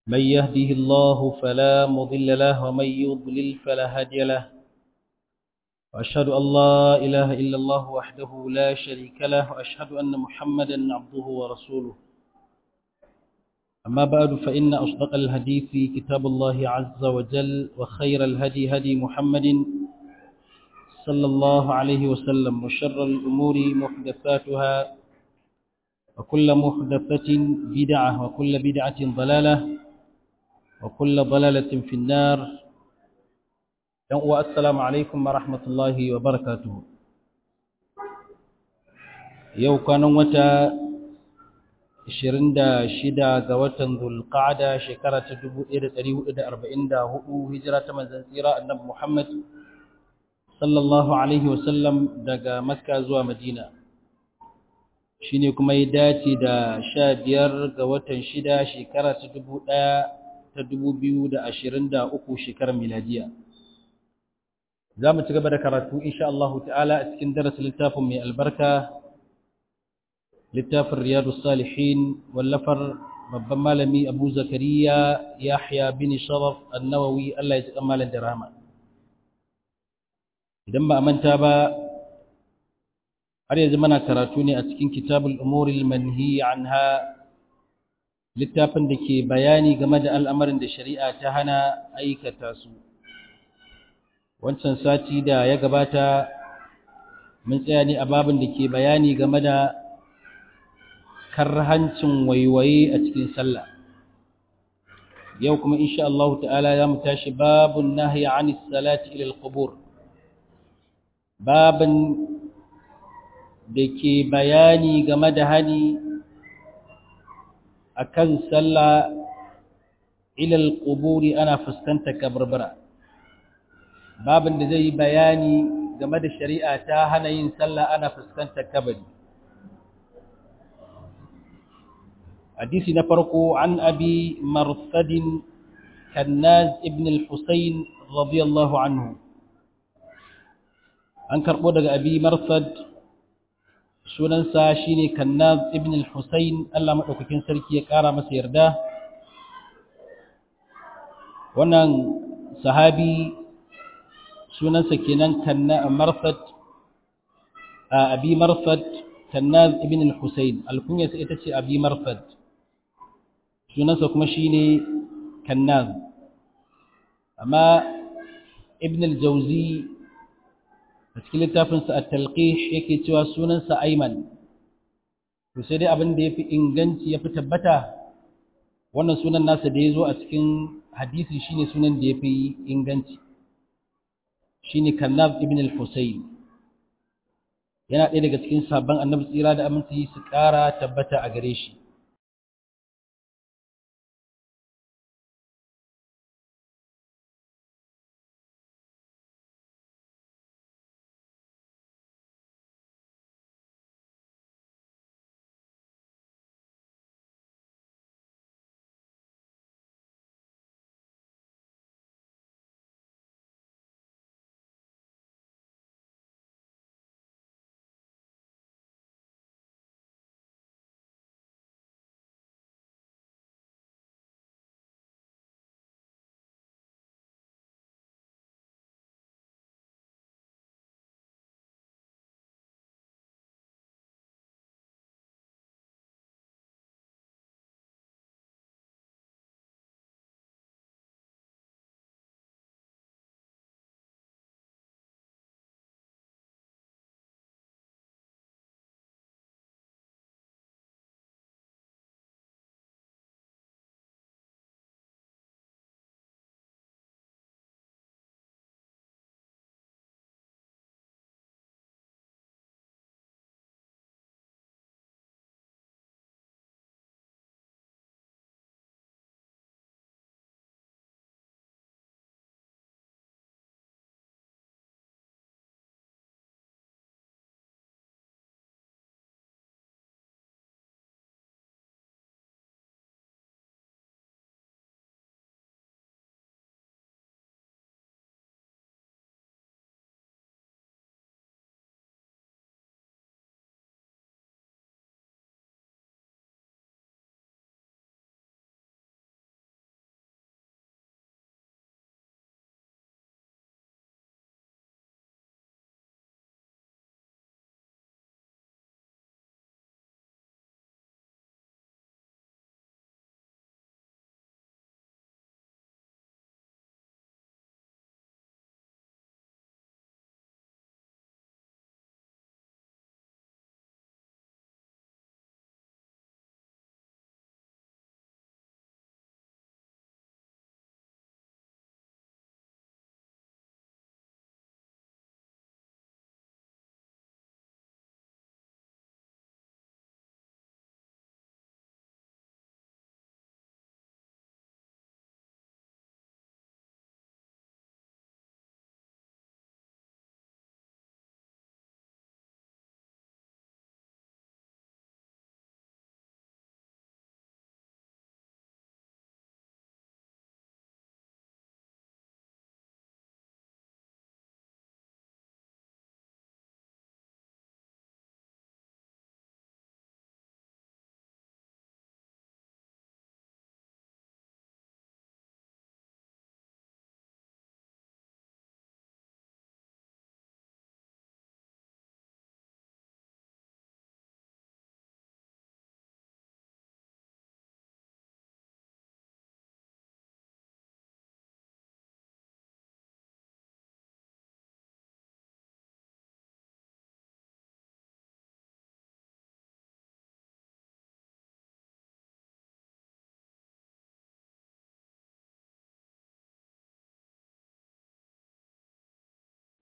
من يهده الله فلا مضل له ومن يضلل فلا هادي له وأشهد أن لا إله إلا الله وحده لا شريك له وأشهد أن محمدا عبده ورسوله أما بعد فإن أصدق الحديث كتاب الله عز وجل وخير الهدي هدي محمد صلى الله عليه وسلم وشر الأمور محدثاتها وكل محدثة بدعة وكل بدعة ضلالة وكل ضلالة في النار. السلام عليكم ورحمة الله وبركاته. يو كانوا متى 26 ga watan Dhul-Qa'da shekara ta 1444 hijira ta manzon tsira annabi Muhammad sallallahu alaihi wasallam daga Makka zuwa Madina. Shine kuma ya dace da 15 ga watan 6 shekara ta 2023 shekarar miladiya. Zamu ci gaba da karatu insha Allah ta'ala a cikin darasin littafin mai albarka littafin Riyadus Salihin wallafar babban malami Abu Zakariya Yahya bin Sharaf An-Nawawi Allah ya ji kamalan da rahama. Idan ba a manta ba har yanzu muna karatu ne a cikin Kitabul Umuril Manhi Anha, littafin da ke bayani game da al'amarin da shari'a ta hana aikata su. Wancan sati da ya gabata mun tsaya ne a babin da ke bayani game da karhancin waiwaye a cikin sallah. Yau kuma insha Allah ta'ala za mu tashi babun nahyi 'anis salati ila al-qubur. Babin da ke bayani game da hani akan sallah ila al-quburi ana fuskantar kabarbara. Babin da zai bayani game da shari'a ta hana yin sallah ana fuskantar kabari. حديث نفرق عن أبي مرثد كناز ابن الحسين رضي الله عنه. أنكر بودك أبي مرثد سنن ساشيني كناز ابن الحسين ألا مأوكين سركي يكارا مسير ده. ونن صحابي سنن سكينان مرثد أبي مرثد كناز ابن الحسين الكنية سئتشي أبي مرثد sunansa kuma shine Kannaz. Amma Ibn al-Jawzi a cikin littafinsa At-Talqih yake cewa sunansa Ayman. To sai dai abin da yafi inganci yafi tabbata wannan sunan nasa da yazo a cikin hadisi shine sunan da yafi inganci. Shine Kannaz ibn al-Husayn. Yana ɗaya daga cikin sahabban Annabi tsira da aminci su ƙara tabbata a gare shi.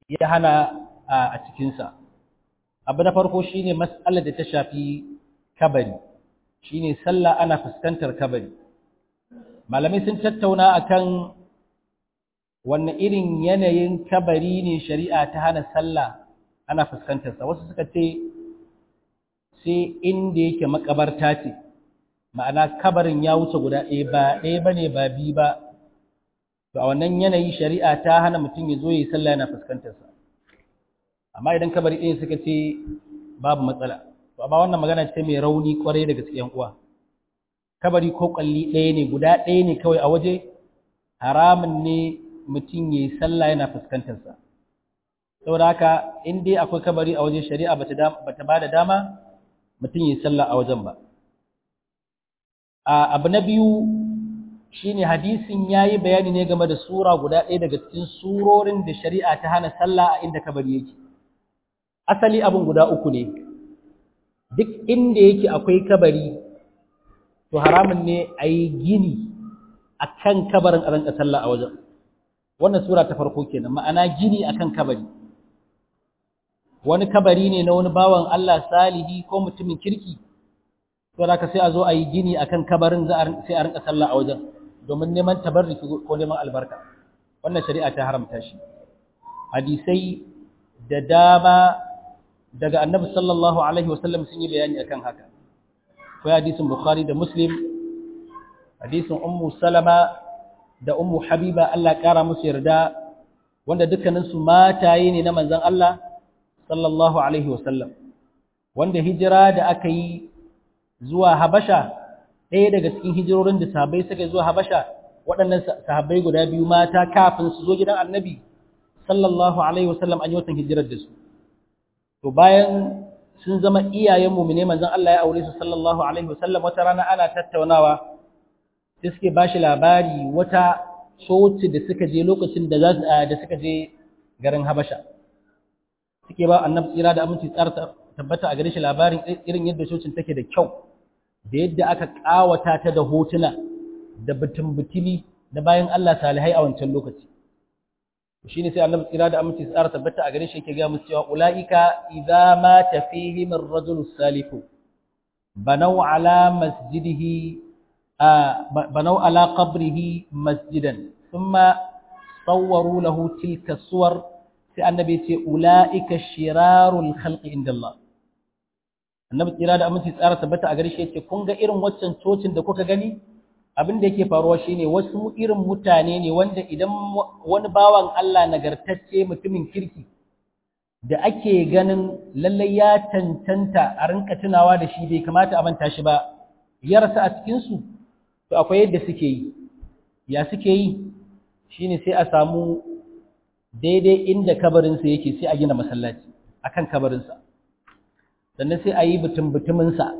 ya hana a cikinsa. Abu na farko shine mas'alar da ta shafi kabari, shine sallah ana fuskantar kabari. Malamai sun tattauna akan wanne irin yanayin kabari ne shari'a ta hana sallah ana fuskantarsa. Wasu suka ce sai inda yake makabarta ce, ma'ana kabarin ya wuce guda ɗaya ba ne ba biyu ba, to a wannan yanayi shari'a ta hana mutum ya zo ya yi sallah yana fuskantarsa. Amma idan kabari ɗaya suka ce babu matsala, to amma wannan magana ce mai rauni kwarai daga cikin uwa. Kabari ko kalli ɗaya ne, guda ɗaya ne kawai a waje, haramun ne mutum ya yi sallah yana fuskantarsa. Saboda haka in dai akwai kabari a waje, shari'a bata ba da dama mutum ya yi sallah a wajen ba. Abu na biyu shine hadisin yayi bayani ne game da sura guda ɗaya daga cikin surorin da shari'a ta hana sallah a inda kabari yake. Asali abin guda uku ne. Duk inda yake akwai kabari to haramun ne a yi gini akan kabarin a ranka sallah a wajen. Wannan sura ta farko kenan, ma'ana gini akan kabari. Wani kabari ne na wani bawan Allah salihi ko mutumin kirki, to da ka sai a zo a yi gini akan kabarin sai a rinka sallah a wajen domin neman tabarruki ko neman albarka. Wannan shari'a ta haramta shi. Hadisai da dama daga Annabi sallallahu alaihi wasallam sun yi bayani akan haka. Akwai hadisin Bukhari da Muslim, hadisin Ummu Salama da Ummu Habiba, Allah kara musu yarda, wanda dukkanin su mataye ne na manzon Allah sallallahu alaihi wasallam, wanda hijira da aka yi zuwa Habasha, ɗaya daga cikin hijirorin da sahabbai suka zuwa Habasha, waɗannan sahabbai guda biyu mata kafin su zo gidan Annabi sallallahu alaihi wasallam an yi watan hijirar da su. To bayan sun zama iyayen mu'mine, manzon Allah ya aure su sallallahu alaihi wasallam, wata rana ana tattaunawa sai suke bashi labari wata coci da suka je lokacin da suka je garin Habasha. Suke ba Annabi tsira da aminci tsara tabbata a gare shi labarin irin yadda cocin take da kyau, da yadda aka kawata ta da hotuna da butumi da bayan Allah salihai a wancan lokaci. Shine sai Annabi tsira da aminci tsara tabbata a gare shi yake ga musu cewa ulaika idza mata fihim ar-rajulu salihu banaw ala qabrihi masjidan thumma sawwaru lahu tilka suwar, sai Annabi ce ulaika shirarul khalqi inda Allah. Annabi tsira da aminci tsara tabbata a gare shi yace kun ga irin waccan cocin da kuka gani, abin da yake faruwa shine wasu irin mutane ne wanda idan wani bawan Allah nagartacce mutumin kirki da ake ganin lallai ya tantanta a rinka tunawa da shi, bai kamata a manta shi ba, ya rasa a cikin su, to akwai yadda suke yi. Ya suke yi shine sai a samu daidai inda kabarinsa yake sai a gina masallaci akan kabarinsa, sannan sai a yi butum-butuminsa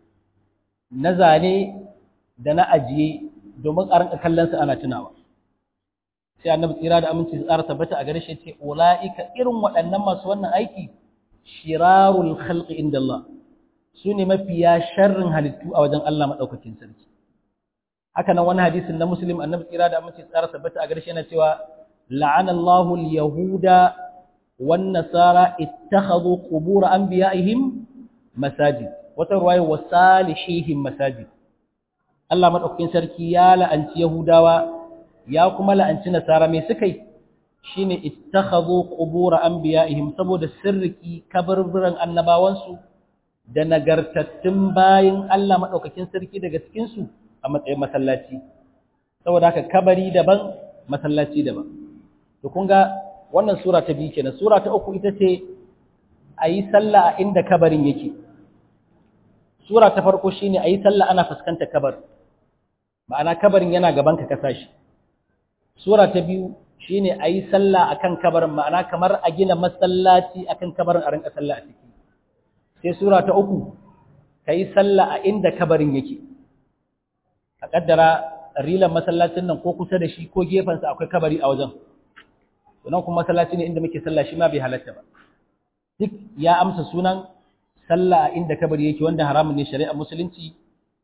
na zane da na ajiye domin a rinka kallonsa ana tunawa. Sai Annabi tsira da aminci tsara tabbata a gare shi ce ulaika irin waɗannan masu wannan aiki shirarul khalqi inda Allah, su ne mafiya sharrin halittu a wajen Allah madaukakin sarki. Haka nan wani hadisin na Muslim, Annabi tsira da aminci tsara tabbata a gare shi yana cewa la'ana Allahu al-yahuda wan nasara ittakhadhu qubur anbiya'ihim masajid, wata ruwaya wa salihihim masajid. Allah madaukakin sarki ya la'anci Yahudawa ya kuma la'anci Nasara. Me suka yi shine ittakhadhu qubur anbiya'ihim, saboda sirriki kaburburan annabawansu da nagartattun bayin Allah madaukakin sarki daga cikin su a matsayin masallaci. Saboda haka kabari daban, masallaci daban. To kun ga wannan sura ta biyu kenan. Sura ta uku ita ce ayi sallah a inda kabarin yake. Sura ta farko shine ayi sallah ana fuskantar kabar, ma'ana kabarin yana gaban ka kasa shi. Sura ta biyu shine ayi sallah akan kabarin, ma'ana kamar a gina masallaci akan kabarin a rinka sallah a ciki. Sai sura ta uku kai sallah a inda kabarin yake. A kaddara rilan masallacin nan ko kusa da shi ko gefen sa akwai kabari a wajen, to nan kuma masallaci ne inda muke sallah, shi ma bai halatta ba. Duk ya amsa sunan sallah a inda kabari yake, wanda haramun ne, shari'ar musulunci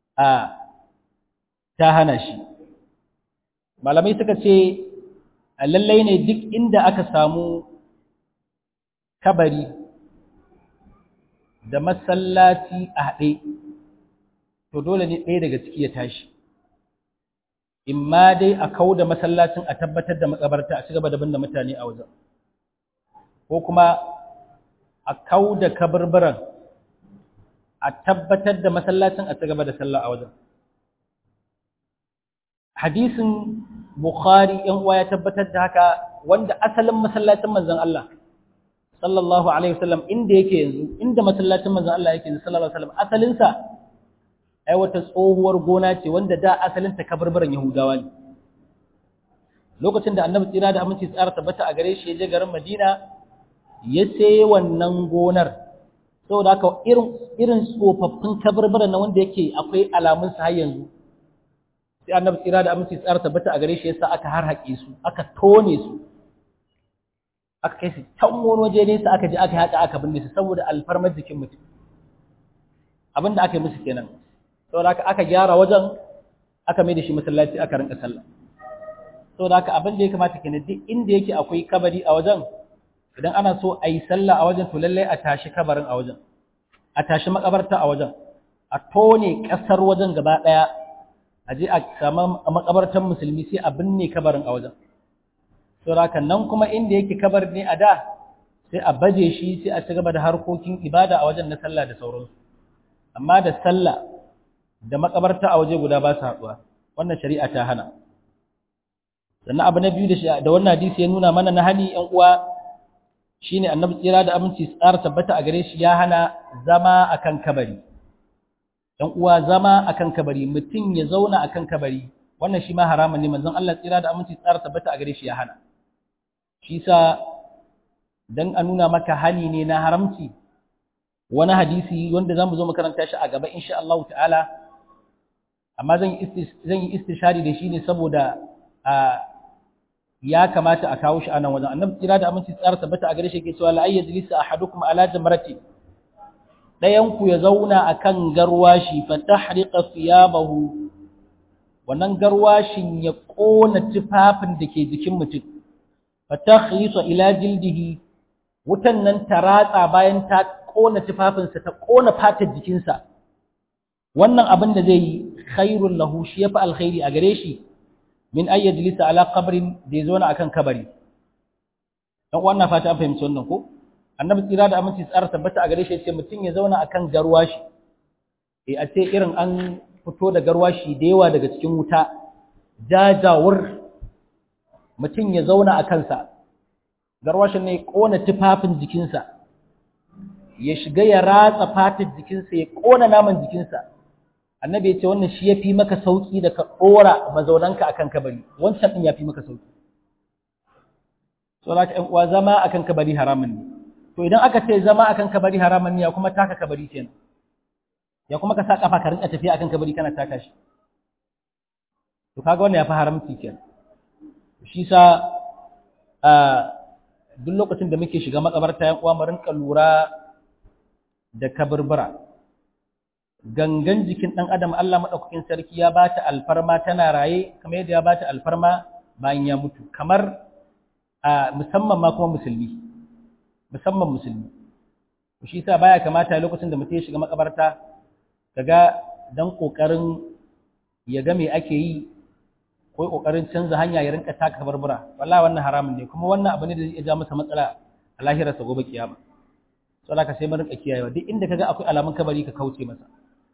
ta hana shi. Malamai suka ce lallai ne duk inda aka samu kabari da masallaci a haɗe, to dole ne ɗaya daga ciki ya tashi. Imma dai a kau da masallacin a tabbatar da makabarta a cigaba da binne mutane a wajen, ko kuma a kau da kabarbaran a tabbatar da masallacin a cigaba da sallah a wajen. Hadisin Bukhari ‘yan uwa ya tabbatar da haka, wanda asalin masallacin manzon Allah sallallahu alaihi wasallam inda yake yanzu, inda masallacin manzon Allah yake yanzu sallallahu alaihi wasallam asalinsa ai wata tsohuwar gona ce wanda da asalinta kabarbaran Yahudawa ne. Lokacin da Annabi tsira da aminci tsara tabbata a gare shi ya je garin Madina, ya sai wannan gonar, saboda haka irin tsofaffin kabarbaran na wanda yake akwai alamun sa har yanzu. Sai Annabi tsira da aminci tsara tabbata a gare shi yasa aka harhaƙe su, aka tone su, aka kai su can wani waje ne su aka je aka haƙa aka binne su saboda alfarmar jikin mutum. Abin da aka yi musu kenan. Saboda haka aka gyara wajen, aka mai da shi masallaci aka rinka sallah. Saboda haka abin da ya kamata kenan duk inda yake akwai kabari a wajen, idan ana so a yi sallah a wajen to lallai a tashi kabarin a wajen, a tashi makabarta a wajen, a tone ƙasar wajen gaba ɗaya, a je a samu makabartan musulmi sai a binne kabarin a wajen. Saboda haka nan kuma inda yake kabar ne a da, sai a baje shi sai a ci gaba da harkokin ibada a wajen na sallah da sauransu. Amma da sallah da makabarta a waje guda ba su haɗuwa, wannan shari'a ta hana. Sannan abu na biyu da wannan hadisi ya nuna mana na hani ‘yan uwa shine Annabi tsira da aminci tsara tabbata a gare shi ya hana zama akan kabari. ‘Yan uwa zama akan kabari, mutum ya zauna akan kabari, wannan shi ma haramun ne, manzon Allah tsira da aminci tsara tabbata a gare shi ya hana. Shi sa dan a nuna maka hani ne na haramci, wani hadisi wanda zamu zo makaranta shi a gaba insha Allah ta'ala, amma zan yi istishari da shi ne saboda ya kamata a kawo shi a nan wajen. Annabi tsira da aminci tsara tabbata a gare shi yake cewa la ayyajlisa ahadukum ala jamrati, dayan ku ya zauna akan garwashi fa tahriqa thiyabahu, wannan garwashin ya kona tufafin da ke jikin mutum, fa takhlisa ila jildihi, wutan nan ta ratsa bayan ta kona tufafinsa, ta kona fatar jikinsa. Wannan abin da zai yi khairul lahu, shi yafi alkhairi a gare shi min ay yajlisa ala qabrin, da yazo na akan kabari. Dan wannan fata an fahimci wannan ko? Annabi tsira da aminci tsara tabbata a gare shi yace mutun ya zauna akan garwashi, a ce irin an fito da garwashi da yawa daga cikin wuta, jajawur, mutun ya zauna akan sa, garwashin ne kona tufafin jikinsa, ya shiga ya ratsa fatar jikinsa, ya kona naman jikinsa. Annabi ya ce wannan shi ya fi maka sauki da ka ɗora mazaunanka a kan kabari, wancan ɗin ya fi maka sauki. So, ‘yan uwa zama a kan kabari haramun ne. To, idan aka ce zama a kan kabari haramun ne, ya kuma taka kabari kenan. Ya kuma ka sa ƙafa ka rinka tafiya a kan kabari kana taka shi. To, kaga wannan ya fi haramci kenan. Shi sa duk lokacin da muke shiga makabarta ‘yan uwa mu rinka lura da kaburbura. Gangan jikin ɗan adam Allah maɗaukakin sarki ya ba ta alfarma tana raye, kamar yadda ya ba ta alfarma bayan ya mutu, kamar musamman ma kuma musulmi, shi sa baya kamata lokacin da mutum ya shiga makabarta kaga dan kokarin ya ga me ake yi ko kokarin canza hanya ya rinka taka kabarbura, wallahi wannan haramun ne, kuma wannan abu ne da zai ja masa matsala a lahirarsa gobe kiyama. Saboda ka sai mu rinka kiyayewa, duk inda kaga akwai alamun kabari ka kauce masa.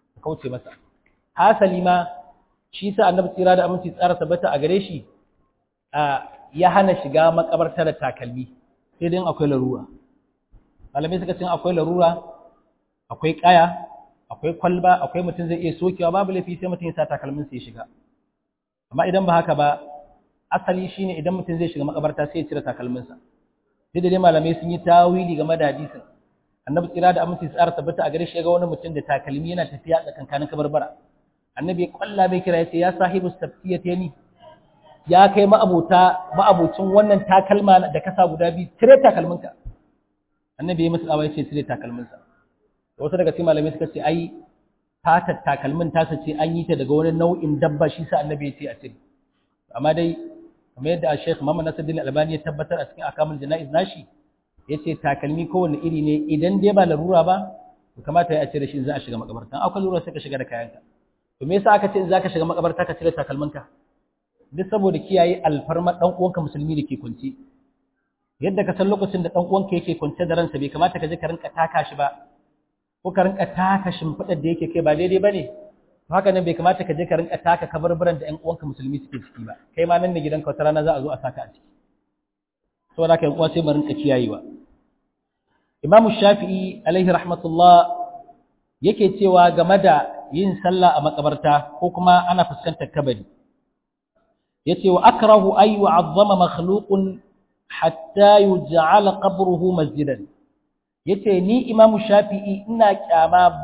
Hasali ma shi sa Annabi tsira da aminci tsara tabbata a gare shi ya hana shiga makabarta da takalmi, sai dai akwai larura. Malamai suka ce akwai larura, akwai kaya, akwai kwalba, akwai mutum zai iya sokewa, babu laifi sai mutum ya sa takalmin sai ya shiga. Amma idan ba haka ba, asali shine idan mutum zai shiga makabarta sai ya cire takalminsa. Duk da dai malamai sun yi tawili game da hadisin. Annabi tsira da aminci tsara tabbata a gare shi ga wani mutum da takalmi yana tafiya tsakankanin kabarbara. Annabi ya kwalla bai kira yace ya sahibu sabtiyatani, ya kai ma'abocin wannan takalma da kasa guda biyu, cire takalminka. Annabi ya masa tsawa yace cire takalminsa. Wasu daga cikin malamai suka ce ai fatar takalmin tasa ce an yi ta daga wani nau'in dabba, shi sa Annabi ya ce a cire. Amma dai kamar yadda Sheikh Muhammad Nasiruddin Albani ya tabbatar a cikin Akamul Jana'iz nashi, yace takalmi kowanne iri ne idan dai ba larura ba kamata ya cire shi za a shiga makabarta akwai larura sai ka shiga da kayanka to me yasa aka ce in zaka shiga makabarta ka cire takalminka duk saboda kiyaye alfarma dan uwanka musulmi da ke kwance yadda ka san lokacin da dan uwanka yake kwance da ransa bai kamata ka je ka rinka taka shi ba ko ka rinka taka shimfidar da yake kai ba daidai bane haka nan bai kamata ka je ka rinka taka kabarburan da ƴan uwanka musulmi suke ciki ba kai ma nan ne gidanka wata rana za a zo a saka a ciki saboda haka ƴan uwa sai mu rinka kiyayewa Imam Shafi'i alaihi rahmatullah yake cewa game da yin sallah a makabarta ko kuma ana fuskantar kabari yace wa akrahu ay yu'azzama makhluqun hatta yuj'ala qabruhu masjidan yace ni Imam Shafi'i ina kyama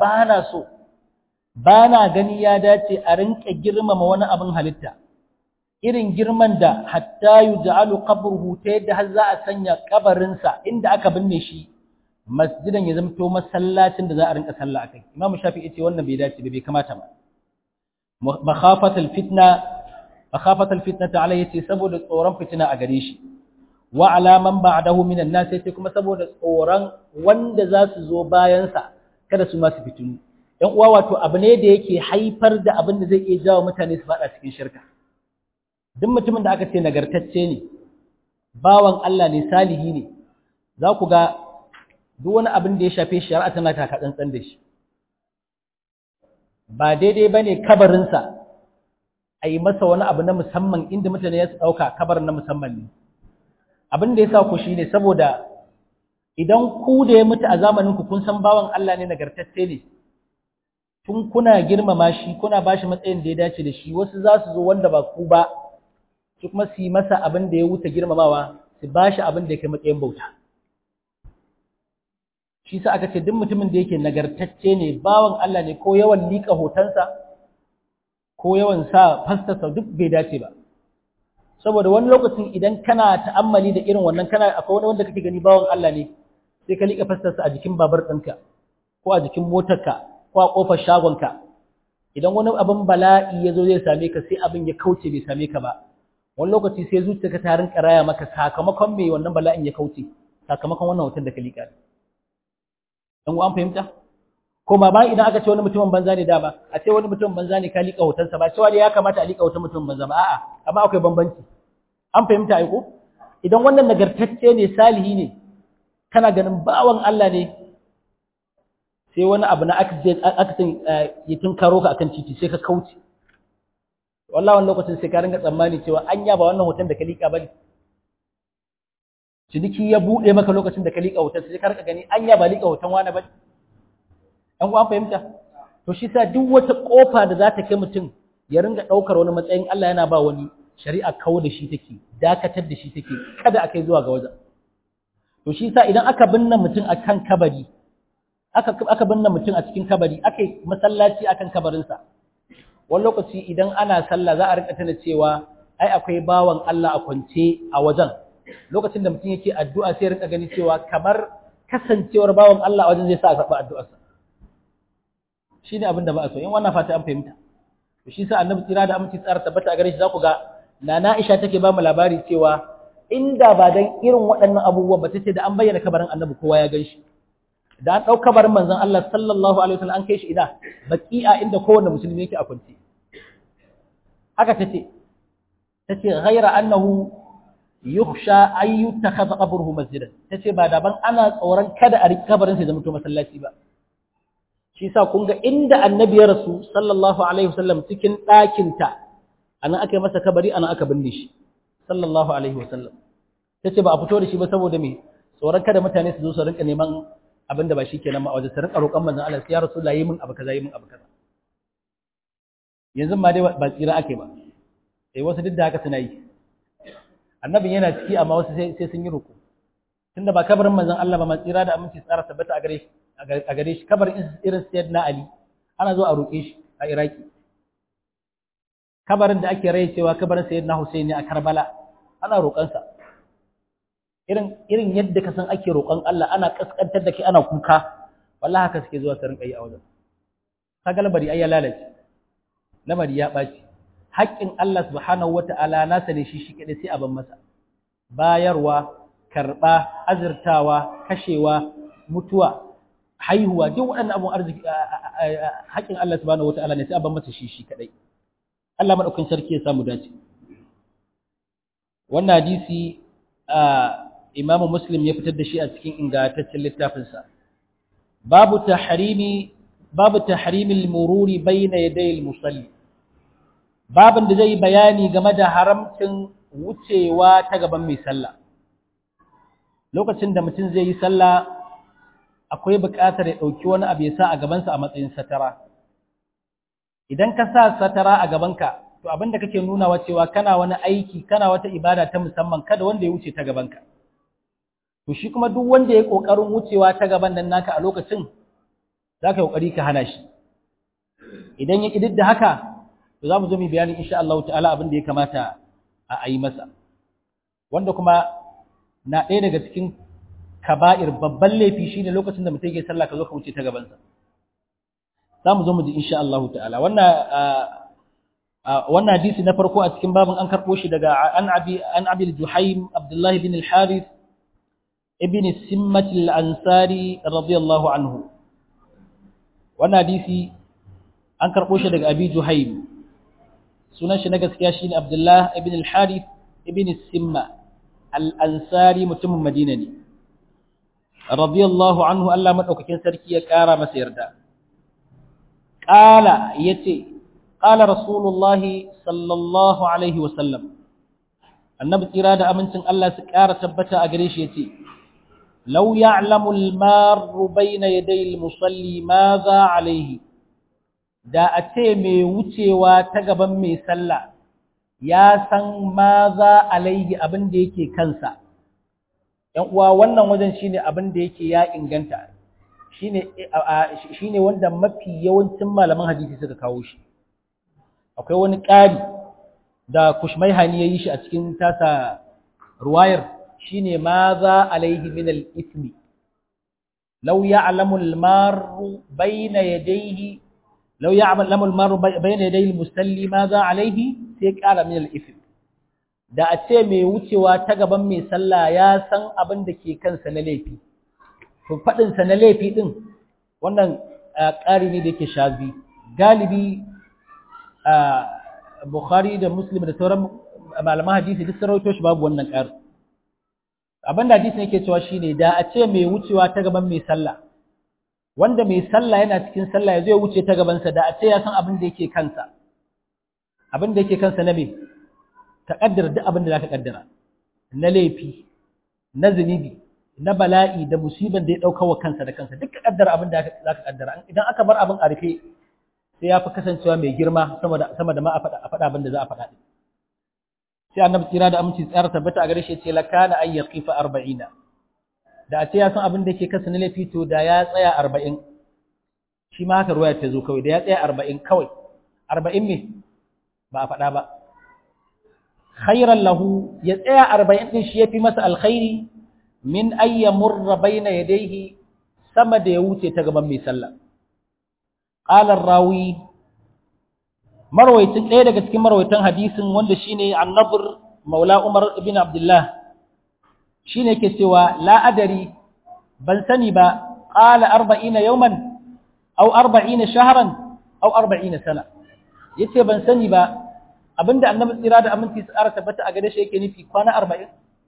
bana gani ya dace a rinka girmama wani abin halitta irin girman da hatta yuj'alu qabruhu ta yadda har za a sanya kabarinsa inda aka binne shi masjidan ya zamto masallacin da za a rinka sallah akai Imam Shafi'i yace wannan bai dace bai kamata ba makhafatul fitnata alayhi yace saboda tsoron fitina a gare shi wa alaman ba'dahu minan nas yace kuma saboda tsoron wanda za su zo bayan sa kada su ma su fitinu ɗan uwa wato abu ne da yake haifar da abin da zai iya jawo mutane su fada cikin shirka duk mutumin da aka ce nagartacce ne bawan Allah ne salihi ne za ku ga duk wani abin da ya shafe shari'a tana taka tsantsan da shi ba daidai bane kabarinsa a yi masa wani abu na musamman inda mutane ya ɗauka kabarin na musamman ne abin da ya sa ku shi ne saboda idan ku da ya mutu a zamaninku kun san bawan Allah ne nagartacce ne tun kuna girmama shi kuna ba shi matsayin da ya dace da shi wasu za su zo wanda ba ku ba su kuma su yi masa abin da ya wuce girmamawa su ba shi abin da ya kai matsayin bauta shi sa aka ce duk mutumin da yake nagartacce ne bawan Allah ne ko yawan liƙa hotonsa ko yawan sa fastarsa duk bai dace ba saboda wani lokacin idan kana ta'ammali da irin wannan akwai wani wanda kake gani bawan Allah ne sai ka liƙa fastarsa a jikin babar ɗinka ko a jikin motarka ko a ƙofar shagonka idan wani abin bala'i ya zo zai same ka sai abin ya kauce bai same ka ba wani lokaci sai zuciyarka ta rinka raya maka sakamakon me wannan bala'in ya kauce sakamakon wannan hoton da ka liƙa dan an fahimta ko ma ba idan aka ce wani mutumin banza ne dama a ce wani mutumin banza ne ka liƙa hotonsa ba cewa ya kamata a liƙa hoton mutumin banza ba a'a amma akwai bambanci an fahimta ai ko idan wannan nagartacce ne salihi ne kana ganin bawan Allah ne sai wani abu na accident ya tunkaro ka akan titi sai ka kauce wallahi wannan lokacin sai ka ringa tsammani cewa anya ba wannan hoton da ka liƙa bane ciniki ya bude maka lokacin da ka liƙa hoton sai ka rika gani anya ba liƙa hoton wani bane an ku fahimta to shi sa duk wata kofa da za ta kai mutum ya ringa daukar wani matsayin Allah yana ba wani shari'a kawo da shi take dakatar da shi take kada akai zuwa ga wajen to shi sa idan aka binne mutum akan kabari aka binne mutum a cikin kabari akai masallaci akan kabarinsa wani lokaci idan ana sallah za a rika tana cewa ai akwai bawan Allah a kwance a wajen lokacin da mutum yake addu'a sai ya rika gani cewa kamar kasancewar bawan Allah a wajen zai sa a karɓa addu'arsa shine abin da ba a so in wannan fata an fahimta to shi sa annabi tsira da aminci tsara tabbata a gare shi za ku ga nana Aisha take ba mu labari cewa inda ba dan irin waɗannan abubuwan ba tace da an bayyana kabarin annabi kowa ya gan shi da an ɗau kabarin manzon Allah sallallahu alaihi wasallam an kai shi ina baqi'a inda kowanne musulmi yake a kwance haka tace ghaira annahu yukhsha ay yutakhadha qabruhu masjidan tace ba daban ana tsoron kada a rika kabarin sai zama to masallaci ba shi yasa kun ga inda annabi ya rasu sallallahu alaihi wasallam cikin ɗakin ta anan aka yi masa kabari anan aka binne shi sallallahu alaihi wasallam tace ba a fito da shi ba saboda me tsoron kada mutane su zo su rinka neman abin da ba shi kenan ma a wajen su rinka roƙon manzon Allah ya rasulullahi yi min abu kaza yi min abu kaza yanzu ma dai ba tsira ake ba wasu duk da haka suna yi annabin yana ciki amma wasu sai sun yi roƙo tunda ba kabarin manzon Allah ba matsira da aminci tsara tabbata a gare shi kabarin irin sayyidina Ali ana zo a roƙe shi a Iraki kabarin da ake rai cewa kabarin sayyidina Hussein ne a Karbala ana roƙon sa irin yadda ka san ake roƙon Allah ana kaskantar da kai ana kuka wallahi haka suke zuwa su rinka yi a wajen kaga labari ai ya lalace lamari ya ɓaci haƙƙin Allah subhanahu wata'ala nasa ne shi kaɗai sai a ban masa bayarwa karba, azurtawa, kashewa, mutuwa, haihuwa, duk waɗannan abun arziki haƙin Allah subhanahu wataala ne sai a ban masa shi kadai. Allah madaukakin sarki ya samu dace. Wannan hadisi Imam Muslim ya fitar da shi a cikin ingantaccen littafinsa. Babu tahrimil mururi bayna yaday al-musalli. Babin da zai bayani game da haramcin wucewa ta gaban mai sallah. Lokacin da mutum zai yi sallah akwai buƙatar ya ɗauki wani abu ya sa a gabansa a matsayin satara. Idan ka sa satara a gabanka, to abinda kake nunawa cewa kana wani aiki, kana wata ibada ta musamman, kada wanda ya wuce ta gabanka. To shi kuma duk wanda ya kokarin wucewa ta gaban nan naka a lokacin, zaka yi kokari ka hana shi. Idan ya kidid da haka, to za mu zo mu bayani insha Allah ta'ala abin da ya kamata a yi masa. Wanda kuma na ɗaya daga cikin kaba'ir babban laifi shine lokacin da mutum yake sallah ka zo ka wuce ta gabansa. Za mu zo mu ji insha Allah ta'ala. Wannan hadisi na farko a cikin babin an karɓo shi daga an abi al-Juhaym Abdullah ibn al-Harith ibn Simmat al-Ansari radiyallahu anhu. Wannan hadisi an karɓo shi daga Abi Juhaym. Sunan shi na gaskiya shine Abdullah ibn al-Harith ibn Simma al-Ansari, mutumin Madina ne. Radiyallahu anhu, Allah madaukakin sarki ya ƙara masa yarda. Qala yace qala rasulullahi sallallahu alaihi wasallam, annabi tsira da amincin Allah su ƙara tabbata a gare shi yace law ya'lamu al-marru bayna yaday al-musalli madha alayhi, da a ce mai wucewa ta gaban mai sallah ya san madha alayhi, abin da yake kansa. ‘Yan uwa, wannan wajen shine abin da yake ya inganta, shine wanda mafi yawancin malaman hadisi suka kawo shi. Akwai wani ƙari da Kushmaihani ya yi shi a cikin tasa ruwayar, shine ma za alaihi min al-ismi law ya'lamu al-marru bayna yadayhi law ya'lamu al-marru bayna yaday al-musalli ma za alaihi, sai ƙara min al-ismi. Da a ce mai wucewa ta gaban mai sallah ya san abin da ke kansa na laifi, to faɗinsa na laifi ɗin wannan ƙari ne da yake shazi. Galibi Bukhari da Muslim da sauran malaman hadisi duk sarauto shi babu wannan ƙari. Abin da hadisi yake cewa shine da a ce mai wucewa ta gaban mai sallah, wanda mai sallah yana cikin sallah ya zo ya wuce ta gabansa, da a ce ya san abin da yake kansa, abin da yake kansa na me, ka kaddara duk abin da zaka kaddara na laifi, na zunubi, na bala'i da musiban da ya dauka wa kansa da kansa, duk ka kaddara abin da zaka kaddara. Idan aka bar abin a rufe, sai ya fi kasancewa mai girma sama da ma a faɗa abin da za a faɗa din. Sai annabi tsira da aminci tsara tabbata a gare shi ce lakana ay yaqifa 40, da a ce ya san abin da yake kansa na laifi, to da ya tsaya 40. Shi ma haka ruwaya ta zo kawai, da ya tsaya 40 kawai. 40 me ba a faɗa ba. Khairan lahu, ya tsaya 40 din shi yafi masa alkhairi min ay yamurra bayna yadayhi, sama da ya wuce ta gaban mai sallah. Qala ar-rawi, marwaytin ɗaya daga cikin marwaytan hadisin wanda shine An-Nadr Maula Umar ibn Abdullah, shine yake cewa la adari, ban sani ba, qala 40 yawman aw 40 shahran aw 40 sana. Yace ban sani ba, abinda annabi tsira da aminci tsara tabbata a gare shi yake nufi kwana 40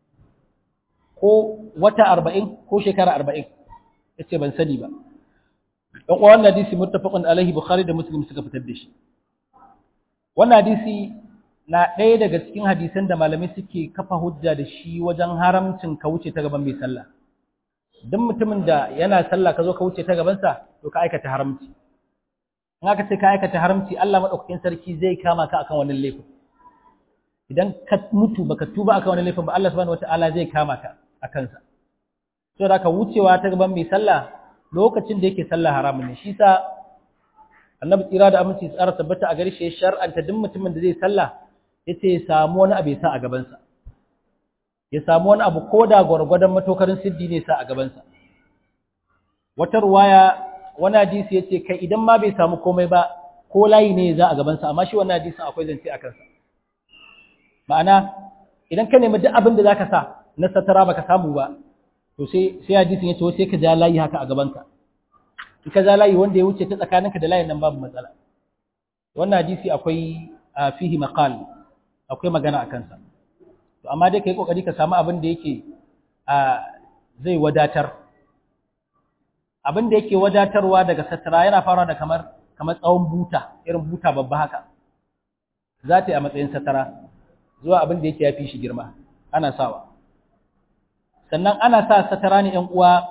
ko wata 40 ko shekara 40. Yace ban sani ba. Dan wannan hadisi muttafaqun alaihi, Bukhari da Muslim suka fitar da shi. Wannan hadisi na ɗaya daga cikin hadisan da malamai suke kafa hujja da shi wajen haramcin ka wuce ta gaban mai sallah. Duk mutumin da yana sallah ka zo ka wuce ta gabansa, to ka aikata haramci. In aka ce ka aikata haramci, Allah madaukakin sarki zai kama ka akan wannan laifin. Idan ka mutu baka tuba akan wannan laifin ba, Allah subhanahu wataala zai kama ka akan sa. Saboda ka wucewa ta gaban mai sallah lokacin da yake sallah haramun ne. Shi sa Annabi tsira da aminci tsara tabbata a gare shi shar'anta duk mutumin da zai sallah yace ya samu wani abu ya sa a gaban sa. Ya samu wani abu koda gwargwadon matokarin siddi ne sa a gaban sa. Wata ruwaya, wani hadisi yace kai idan ma bai samu komai ba, ko layi ne za a gaban sa, amma shi wannan hadisin akwai zance a kansa. Ma'ana idan ka nemi duk abin da zaka sa na satara baka samu ba to sai hadisin ya ce sai ka ja layi haka a gabanka in ka ja layi wanda ya wuce ta tsakaninka da layin nan babu matsala wannan hadisi akwai fihi maqal akwai magana a kansa to amma dai kai kokari ka samu abin da yake zai wadatar abin da yake wadatarwa daga satara yana farawa da kamar tsawon buta irin buta babba haka za ta yi a matsayin satara zuwa abin da yake yafi shi girma ana sawa sannan ana sa satara ne ƴan uwa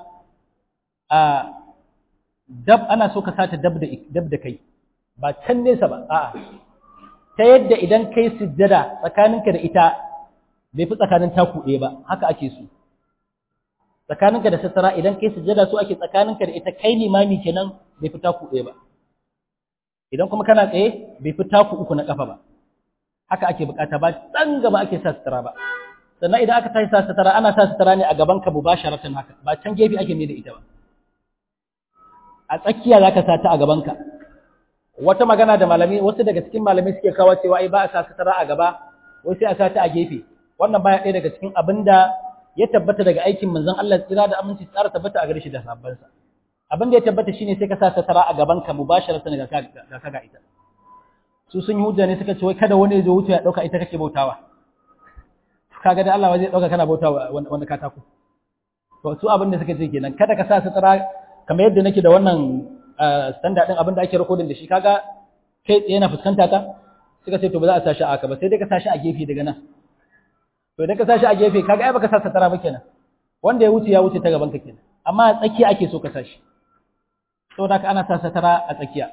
ana so ka sata dab da kai ba can nesa ba a'a ta yadda idan kai sujjada tsakaninka da ita bai fi tsakanin taku ɗaya ba haka ake so tsakaninka da satara idan kai sujjada so ake tsakaninka da ita kai limami kenan bai fi taku ɗaya ba idan kuma kana tsaye bai fi taku uku na kafa ba haka ake bukata ba dan gaba ake sa satara ba sannan idan aka tashi sa satara ana sa satara ne a gaban ka mubasharatan haka ba can gefe ake mai da ita ba a tsakiya zaka sa ta a gaban ka wata magana da malami wasu daga cikin malamai suke kawo cewa ai ba a sa satara a gaba wai sai a sa ta a gefe wannan baya ɗaya daga cikin abinda ya tabbata daga aikin manzon Allah tsira da aminci tsara tabbata a gare shi da sahabbansa abin da ya tabbata shine sai ka sa satara a gaban ka mubasharatan ga kaga ita su sun yi hujja ne suka ce wai kada wani ya zo wuce ya dauka ita kake bautawa kaga da Allah wai zai dauka kana bautawa wanda ka taku to su abin da suka ce kenan kada ka sa satara kamar yadda nake da wannan standard din abin da ake recording da shi kaga kai tsaye na fuskanta ka suka ce to ba za a sa shi a haka ba sai dai ka sa shi a gefe daga nan to idan ka sa shi a gefe kaga ai baka sa satara ba kenan wanda ya wuce ta gaban ka kenan amma a tsakiya ake so ka sa shi saboda haka ana sa satara a tsakiya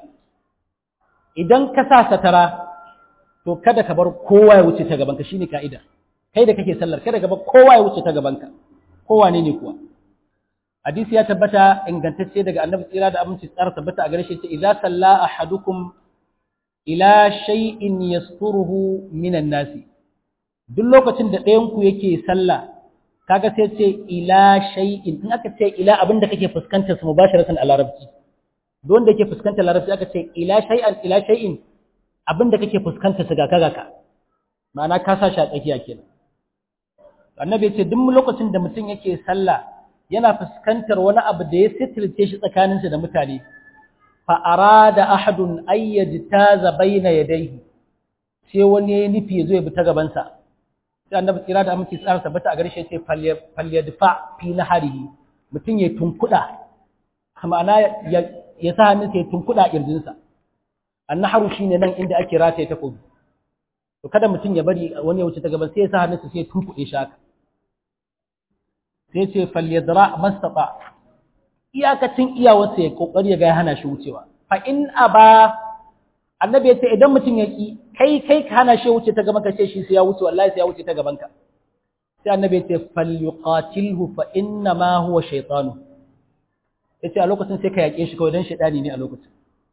idan ka sa satara to kada ka bar kowa ya wuce ta gaban ka shine kaida kai da kake sallar kada ka bar kowa ya wuce ta gaban ka kowa ne kuwa hadisi ya tabbata ingantacce daga annabi tsira da aminci tsara tabbata a gare shi ce idza salla ahadukum ila shay'in yasturuhu minan nasi duk lokacin da ɗayan ku yake sallah kaga sai ce ila shay'in in aka ce ila abinda kake fuskantar su mubasharatan a larabci don da yake fuskantar larabci aka ce ila shay'in abinda kake fuskantar su ga ka ma'ana ka sa shi a tsakiya kenan annabi ya ce duk lokacin da mutum yake sallah yana fuskantar wani abu da ya sitirce shi tsakaninsa da mutane fa arada ahadun ay yajtaza baina yadayhi sai wani ya nufi ya zo ya bi ta gaban sa sai annabi tsira da aminci tsara tabbata a gare shi sai falyadfa fi naharihi mutum ya tunkuda ma'ana ya sa hannunsa ya tunkuda a kirjinsa annaharu shine nan inda ake rataye takobi to kada mutum ya bari wani ya wuce ta gaban sai ya sa hannunsa sai ya tunkuɗe shi haka sai ce falyadra mastata iyakacin iyawarsa ya kokari ya ga ya hana shi wucewa fa in aba annabi ya ce idan mutum ya ki kai ka hana shi wuce ta gaban ka ce shi sai ya wuce wallahi sai ya wuce ta gaban ka sai annabi ya ce falyuqatilhu fa inna ma huwa shaytanu yace a lokacin sai ka yake shi kawai dan shaytani ne a lokacin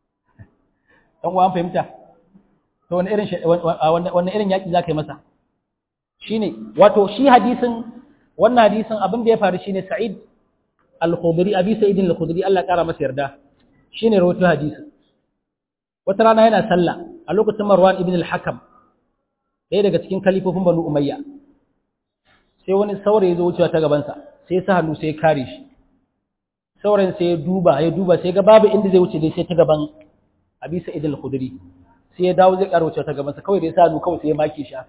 dan uwa an fahimta to wani irin yaki zaka yi masa shine wato shi wannan hadisin abin da ya faru shine Sa'id al-Khudri Abi Sa'id al-Khudri Allah ya kara masa yarda shine rawaito hadisin wata rana yana sallah a lokacin Marwan ibn al-Hakam ɗaya daga cikin kalifofin Banu Umayya sai wani saurayi ya zo wucewa ta gaban sa sai ya sa hannu sai ya kare shi saurayin sai ya duba sai ga babu inda zai wuce dai sai ta gaban Abi Sa'id al-Khudri sai ya dawo zai kara wucewa ta gaban sa kawai da ya sa hannu kawai sai ya maki shi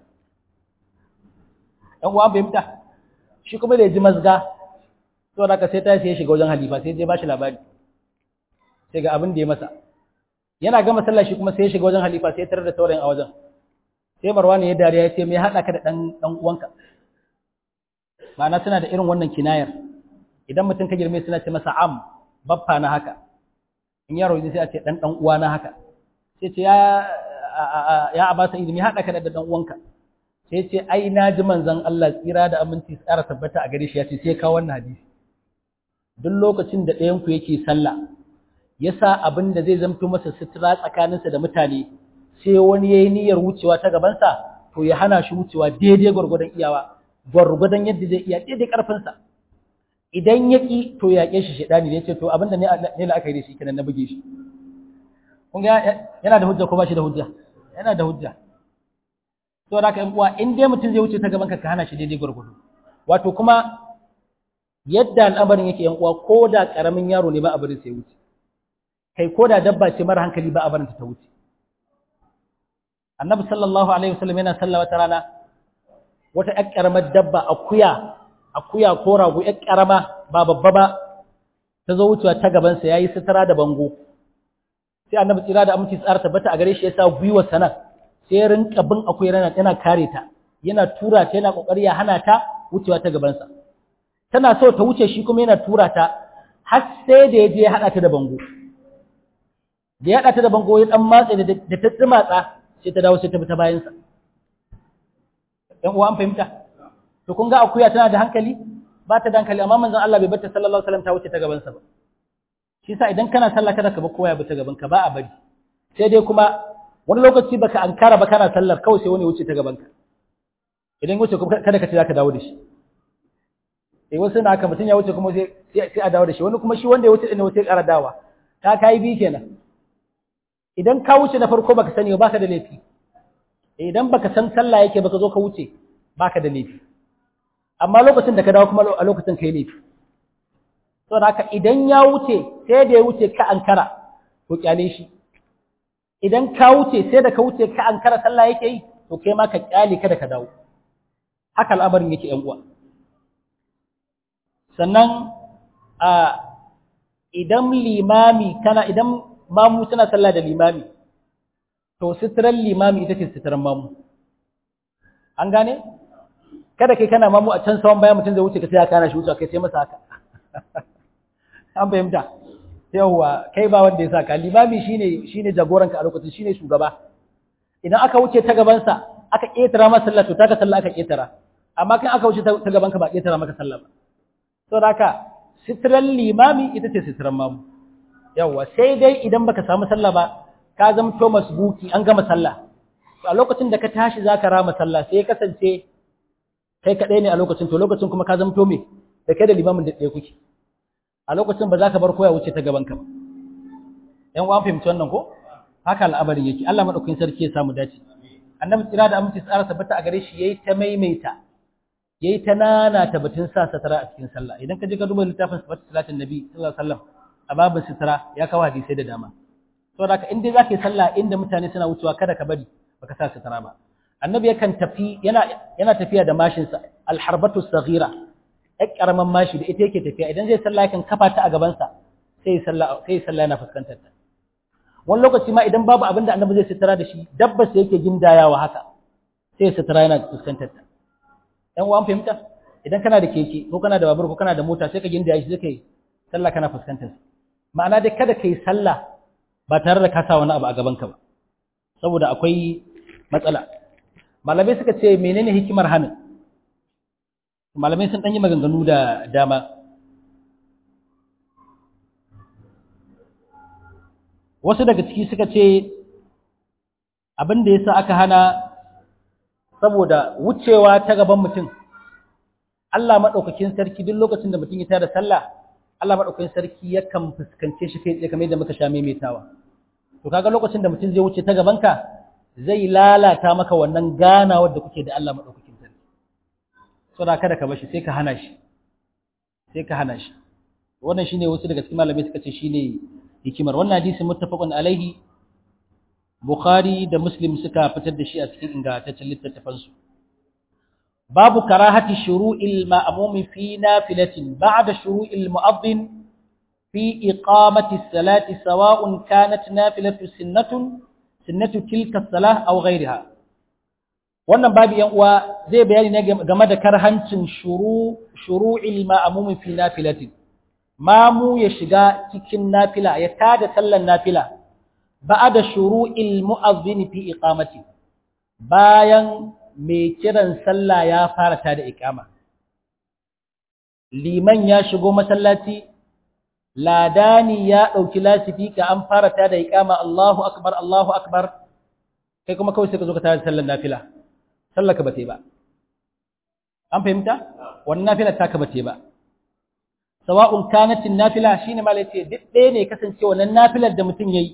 dan uwa fahimta shi kuma da ya ji mazga to da ka sai ta sai ya shiga wajen halifa sai ya ba shi labari sai ga abin da ya masa yana gama sallah shi kuma sai ya shiga wajen halifa sai ya tarar da saurayin a wajen sai Marwan ya dariya ya ce me hada ka da dan uwanka ma'ana suna da irin wannan kinayar idan mutum ka girme suna ce masa am baffa na haka in yaro sai a ce dan uwa na haka sai ce ya abasa ilimi hada ka da dan uwanka sai ce ai na ji manzon Allah tsira da aminci tsara tabbata a gare shi ya ce sai ka wannan hadisi duk lokacin da ɗayan ku yake sallah ya sa abin da zai zamto masa sutura tsakaninsa da mutane sai wani yayi niyyar wucewa ta gabansa to ya hana shi wucewa daidai gwargwadon iyawa gwargwadon yadda zai iya daidai karfinsa idan ya ki to ya ke shi shedani ne ce to abin da ne la aka yi da shi kenan na buge shi kun ga yana da hujja ko ba shi da hujja yana da hujja to da ka yan uwa in dai mutum zai wuce ta gaban ka hana shi daidai gurgudu wato kuma yadda al'amarin yake yan uwa ko da karamin yaro ne ba a barin sai wuce kai ko da dabba ce mara hankali ba a barin ta wuce annabi sallallahu alaihi wasallam yana sallah wata rana wata ƴar karamar dabba akuya ko rago ƴar karama ba babba ba ta zo wucewa ta gaban sa yayi sutura da bango sai annabi tsira da aminci tsara tabbata a gare shi yasa gwiwar sana sai ya rinka bin akuyar yana kare ta yana tura ta yana kokari ya hana ta wucewa ta gaban sa tana so ta wuce shi kuma yana tura ta har sai da yaje ya hada ta da bango da ya hada ta da bango ya dan matse da ta tsimatsa sai ta dawo sai ta bi ta bayan sa ɗan uwa an fahimta to kun ga akuya tana da hankali ba ta da hankali amma manzon Allah bai bata sallallahu alaihi wasallam ta wuce ta gaban sa ba shi yasa idan kana sallah kada ka ba kowa ya bi ta gaban ka ba a bari sai dai kuma wani lokaci baka ankara ba kana sallar kawai sai wani wuce ta gaban ka idan wuce kada ka ce zaka dawo da shi wasu na haka mutum ya wuce kuma sai a dawo da shi wani kuma shi wanda ya wuce din ne sai ƙara dawa ka kai bi kenan idan ka wuce na farko baka sani ba ka da laifi idan baka san sallah yake baka zo ka wuce baka da laifi amma lokacin da ka dawo kuma a lokacin kai laifi saboda haka idan ya wuce sai da ya wuce ka ankara to kyale shi idan ka wuce sai da ka wuce ka ankara sallah yake yi to kai ma ka kyale kada ka dawo haka al'amarin yake yan uwa sannan idan mamu suna sallah da limami to sitiran limami ita ce sitiran mamu an gane kada kai kana mamu a can sawan bayan mutum zai wuce ka sai ya kana shi wuce kai sai masa haka an fahimta yawa kai ba wanda ya saka limami shine jagoranka a lokacin shine shugaba idan aka wuce ta gaban sa aka ketara masa sallah to taka sallah aka ketara amma kan aka wuce ta gaban ka ba ketara maka sallah ba saboda haka sitiran limami ita ce sitiran mamu yawa sai dai idan baka samu sallah ba ka zama to masbuki an gama sallah to a lokacin da ka tashi zaka rama sallah sai kasance kai kadai ne a lokacin to lokacin kuma ka zama to me da kai da limamin da ɗaya kuke a lokacin ba za ka bar koya wuce ta gaban ka ba yan uwan fahimci wannan ko haka al'amarin yake Allah madaukakin sarki ya samu dace annabi tsira da aminci tsara tabbata a gare shi yayi ta maimaita yayi ta nana ta batun sa satara a cikin sallah idan ka je ka duba littafin sifatul salatin nabi sallallahu alaihi wasallam a babin sitara ya kawo hadisai da dama saboda haka in dai zaka yi sallah inda mutane suna wucewa kada ka bari baka sa sitara ba annabi yakan tafi yana tafiya da mashin sa alharbatu saghira ai karaman mashi da ita yake tafiya idan zai sallah yakan kafa ta a gaban sa sai sallah yana fuskantar ta wani lokaci ma idan babu abinda annabi zai sitara da shi dabba sai yake gindayawa haka sai sitara yana fuskantar ta dan uwan fahimta idan kana da keke ko kana da babur ko kana da mota sai ka gindaya shi sai kai sallah kana fuskantar sa ma'ana dai kada kai sallah ba tare da ka sa wani abu a gaban ka ba saboda akwai matsala malamai suka ce menene hikimar hanin malamai sun dan yi maganganu da dama wasu daga ciki suka ce abin da yasa aka hana saboda wucewa ta gaban mutum Allah madaukakin sarki duk lokacin da mutum ya tada sallah Allah madaukakin sarki yakan fuskance shi kai tsaye kamar yadda muka sha maimaitawa to kaga lokacin da mutum zai wuce ta gaban ka zai lalata maka wannan ganawar da kuke da Allah madaukakin sarki saboda kada ka bar shi sai ka hana shi wannan shine wasu daga cikin malamai suka ce shine hikimar wannan hadisi muttafaqun alaihi Bukhari da Muslim suka fitar da shi a cikin ingantaccen littattafan su babu karahati shuru'il ma'mumi fi nafilatin ba'da shuru'il mu'adhdhin fi iqamati as-salati sawa'un kanat nafilatu sunnatu tilka as-salah aw ghayriha wannan babu yan uwa zai bayani ne game da karhancin shuru'il ma'mumi fi nafilatin mamu ya shiga cikin nafila ya tada sallan nafila ba'da shuru'il mu'adhdhin fi iqamati bayan mai kiran sallah ya fara tada iqama liman ya shigo masallaci ladani ya dauki lasifika an fara tada iqama Allahu akbar kai kuma kawai sai ka zo ka tada sallan nafila sallaka bate ba an fahimta wannan nafila ta ka bate ba sawa'un kanatin nafila shine malai ce duk ɗaya ne kasance wannan nafilar da mutum yayi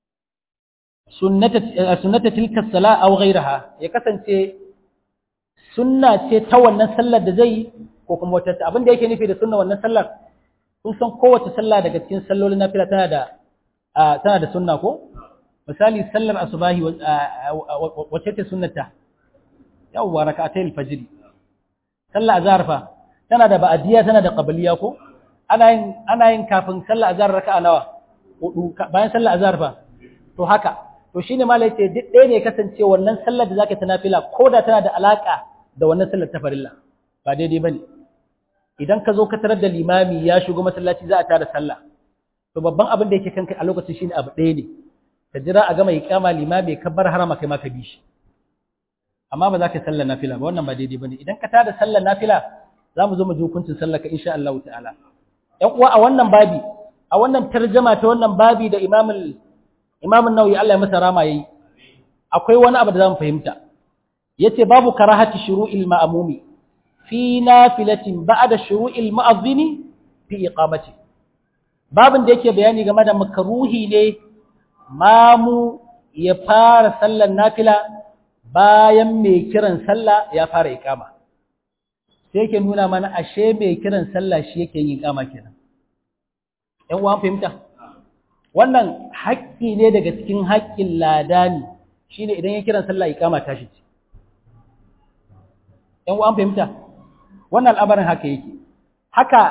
sunnata tilka salat aw ghayraha ya kasance sunna ce ta wannan sallar da zai yi ko kuma wata abin da yake nufi da sunna wannan sallar kun san kowace sallah daga cikin sallolin nafila tana da sunna ko misali sallar asubahi wacce ce sunnata yawwa rak'atayil fajr sallar azhar fa tana da ba'diyya tana da qabliya ko ana yin kafin sallar azhar raka'a nawa hudu bayan sallar azhar fa to haka to shine malai ce duk ɗaya ne kasance wannan sallar da zaka ta nafila ko da tana da alaka da wannan sallar ta farilla ba daidai bane idan ka zo ka tarar da limami ya shigo masallaci za a tada sallah to babban abin da yake kanka a lokacin shine abu ɗaya ne ka jira a gama iqama limami ka bar harama kai ma ka bi shi amma ba za ka sallar nafila ba wannan ba daidai bane idan ka tada sallar nafila za mu zo mu ji hukuncin sallar ka insha Allah ta'ala ƴan uwa a wannan babi a wannan tarjuma ta wannan babi da Imam Nawawi Allah ya masa rama yayi akwai wani abu da zamu fahimta yace babu karahati shuru'il ma'mumi fi nafilatin ba'da shuru'il mu'adhdhini fi iqamati babin da yake bayani game da makruhi ne mamu ya fara sallar nafila bayan mai kiran sallah ya fara iqama sai yake nuna mana ashe mai kiran sallah shi yake yin iqama kenan ɗan uwan fahimta wannan haƙƙi ne daga cikin haƙƙin ladani shine idan ya kiran sallah iqama tashi ce ɗan uwan fahimta wannan al'amarin haka yake haka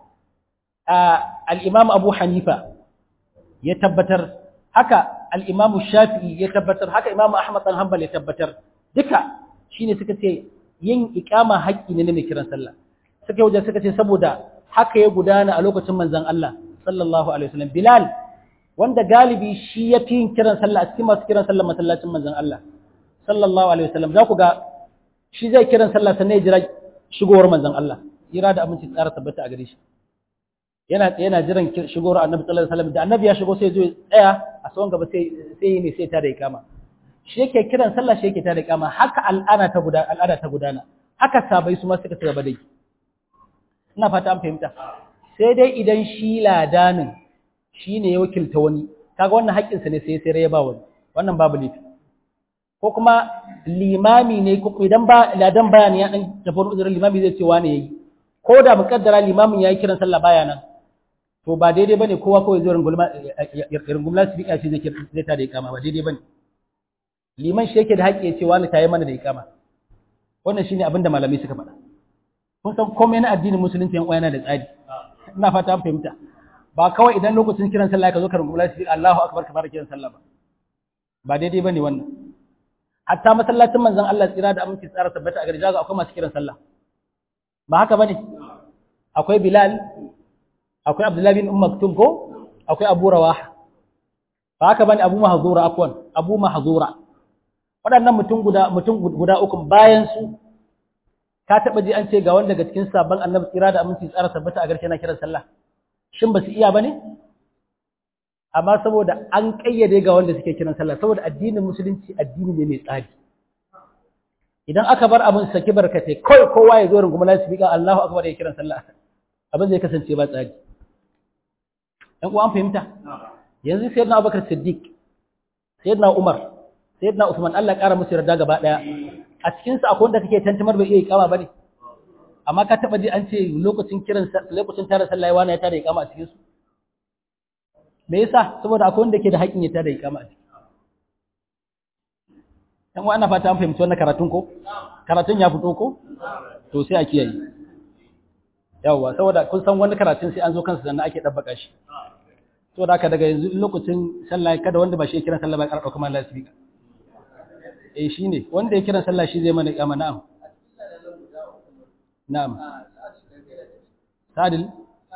al-Imam Abu Hanifa ya tabbatar haka al-Imam Shafi'i ya tabbatar haka Imam Ahmad bin Hanbal ya tabbatar duka shine suka ce yin iqama haƙƙi ne na mai kiran sallah suka ce saboda haka ya gudana a lokacin manzon Allah sallallahu alaihi wasallam Bilal wanda galibi shi ya fi yin kiran sallah a cikin masu kiran sallah masallacin manzon Allah sallallahu alaihi wasallam za ku ga shi zai kiran sallah sannan ya jira shigowar manzon Allah jira da abinci tsara tabbata a gare shi yana jiran shigowar annabi sallallahu alaihi wasallam da annabi ya shigo sai zo tsaya a tsawon gaba sai sai ta da ikama shi yake kiran sallah shi yake ta da ikama haka al'ada ta gudana haka sabai su ma suka ci gaba da yi ina fata an fahimta sai dai idan shi ladanin shi ne ya wakilta wani kaga wannan haƙƙinsa ne sai ya ba wani wannan babu laifi ko kuma limami ne ko idan ba ladan bayani ya dan tafi uzurin limami zai ce wani yayi ko da mukaddara limamin yayi kiran sallah baya nan to ba daidai bane kowa kawai zai rungumla su bika shi zai ta da ikama ba daidai bane liman shi yake da haƙƙi ya ce wani tayi mana da ikama wannan shine abin da malamai suka faɗa kun san komai na addinin musulunci yan uwa yana da tsari ina fata an fahimta ba kawai idan lokacin kiran sallah ka zo ka rungumla shi Allahu akbar ka fara kiran sallah ba daidai bane wannan hatta masallacin manzon Allah tsira da aminci tsara tabbata a gari jaga akwai masu kiran sallah ba haka bane akwai Bilal akwai Abdullah bin Maktum ko akwai Abu Rawaha ba haka bane Abu Mahzura waɗannan mutum guda uku bayan su ka taba ji an ce ga wanda daga cikin sabon annabi tsira da aminci tsara tabbata a garshe na kiran sallah shin ba su iya bane amma saboda an kayyade ga wanda suke kiran sallah saboda addinin musulunci addini ne mai tsari idan aka bar abin saki barkate kai kowa ya zo runguma lasifika Allahu akbar ya kiran sallah abin zai kasance ba tsari dan uwan fahimta yanzu sayyidina Abubakar Siddiq sayyidina Umar sayyidina Usman Allah ya kara musu yarda gaba daya a cikin su akwai wanda kake tantamar bai iya ikama bane amma ka taba ji an ce lokacin tare sallah wani ya tare ikama a cikin su me yasa saboda akwai wanda ke da haƙin ya tare ikama a ciki dan wa ana fata an fahimci wannan karatun ko karatun ya fito ko to sai a kiyaye yawa saboda kun san wani karatun sai an zo kansa sannan ake dabbaka shi saboda haka daga yanzu lokacin sallah kada wanda ba shi kiran sallah ba ya karɓa kuma Allah subhanahu shine wanda ya kiran sallah shi zai mana ikama na'am na'am sadil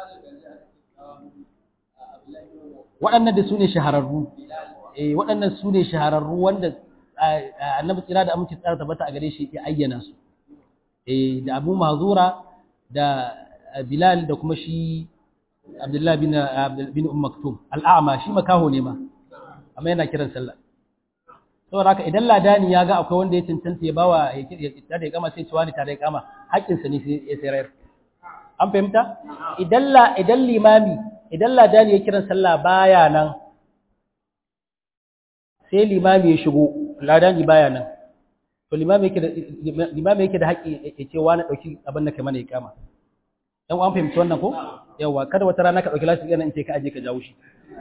waɗannan da su ne shahararru waɗannan su ne shahararru wanda annabi tsira da aminci tsara tabbata a gare shi ya ayyana su da Abu Mahzura da Bilal da kuma shi Abdullah bin Maktum al'ama shi makaho ne ma amma yana kiran sallah saboda haka idan ladani ya ga akwai wanda ya cancanta ya bawa ya da kama sai ciwani tare da kama haƙƙinsa ne sai ya sayar an fahimta idan limami idan ladani ya kiran sallah baya nan sai limami ya shigo ladani baya nan to limami yake da haƙi ya ce wani ɗauki abin da kai mana iqama dan an fahimci wannan ko yawa kada wata rana ka ɗauki lafiya nan in ce ka aje ka jawo shi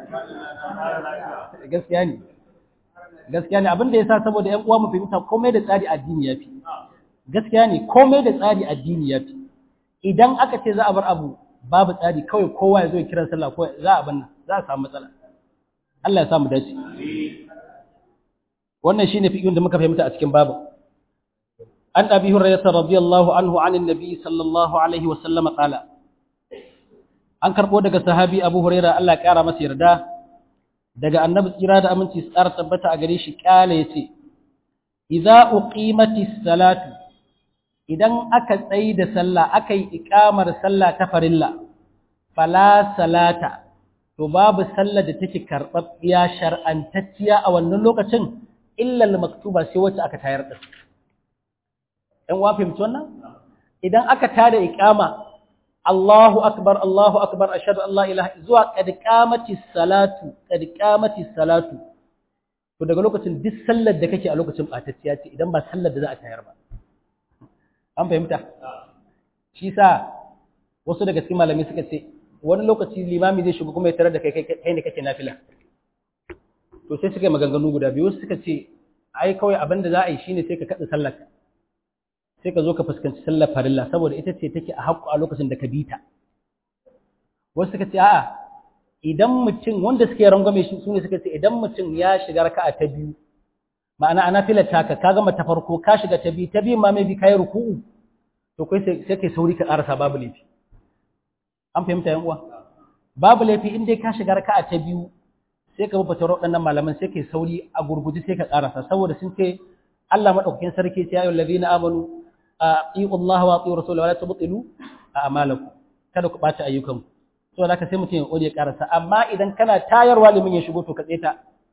gaskiya ne abin da yasa saboda ƴan uwa mu fahimta komai da tsari addini yafi gaskiya ne komai da tsari addini yafi idan aka ce za a bar abu babu tsari kawai kowa ya zo ya kira sallah ko za a banna za a samu matsala Allah ya samu dace wannan shine fiqhin da muka fahimta a cikin babu an abi hurairah radiyallahu anhu anin nabi sallallahu alaihi wa sallam qala an karbo daga sahabi abu hurairah Allah ya kara masa yarda daga annabi tsira da aminci tsara tabbata a gare shi kala yace idza uqimatis salatu idan aka tsayi da sallah aka yi iqamar sallah ta farilla fala salata to babu sallah da take karbabbiya shar'antacciya a wannan lokacin illa al-maktuba sai wacce aka tayar da ɗan wa fahimci wannan idan aka tada iqama Allahu akbar ashhadu an la ilaha zuwa qad qamatis salatu to daga lokacin duk sallar da kake a lokacin batacciya ce idan ba sallar da za a tayar ba an fahimta shi sa wasu daga cikin malamai suka ce wani lokaci limami zai shigo kuma ya tarar da kai ne kake nafila to sai suka yi maganganu guda biyu suka ce ai kawai abin da za a yi shine sai ka kada sallar sai ka zo ka fuskanci sallar farilla saboda ita ce take a haƙƙo a lokacin da ka bi ta wasu suka ce a'a idan mutum wanda suke rangwame shi sune suka ce idan mutum ya shiga raka'a ta biyu ma'ana ana filata ka gama ta farko ka shiga ta biyu ma mai bi kai ruku'u to kai sai kai sauri ka karasa babu laifi an fahimta yan uwa babu laifi in dai ka shiga raka'a ta biyu sai ka bata waɗannan malaman sai kai sauri a gurguje sai ka karasa saboda sun ce Allah madaukakin sarki sai ayyul ladina amanu atiu Allah wa atiu rasulahu wa la tubtilu a'malakum kada ku bata ayyukanku saboda haka sai mutum ya kore ya karasa amma idan kana tayarwa limin ya shigo to ka tseta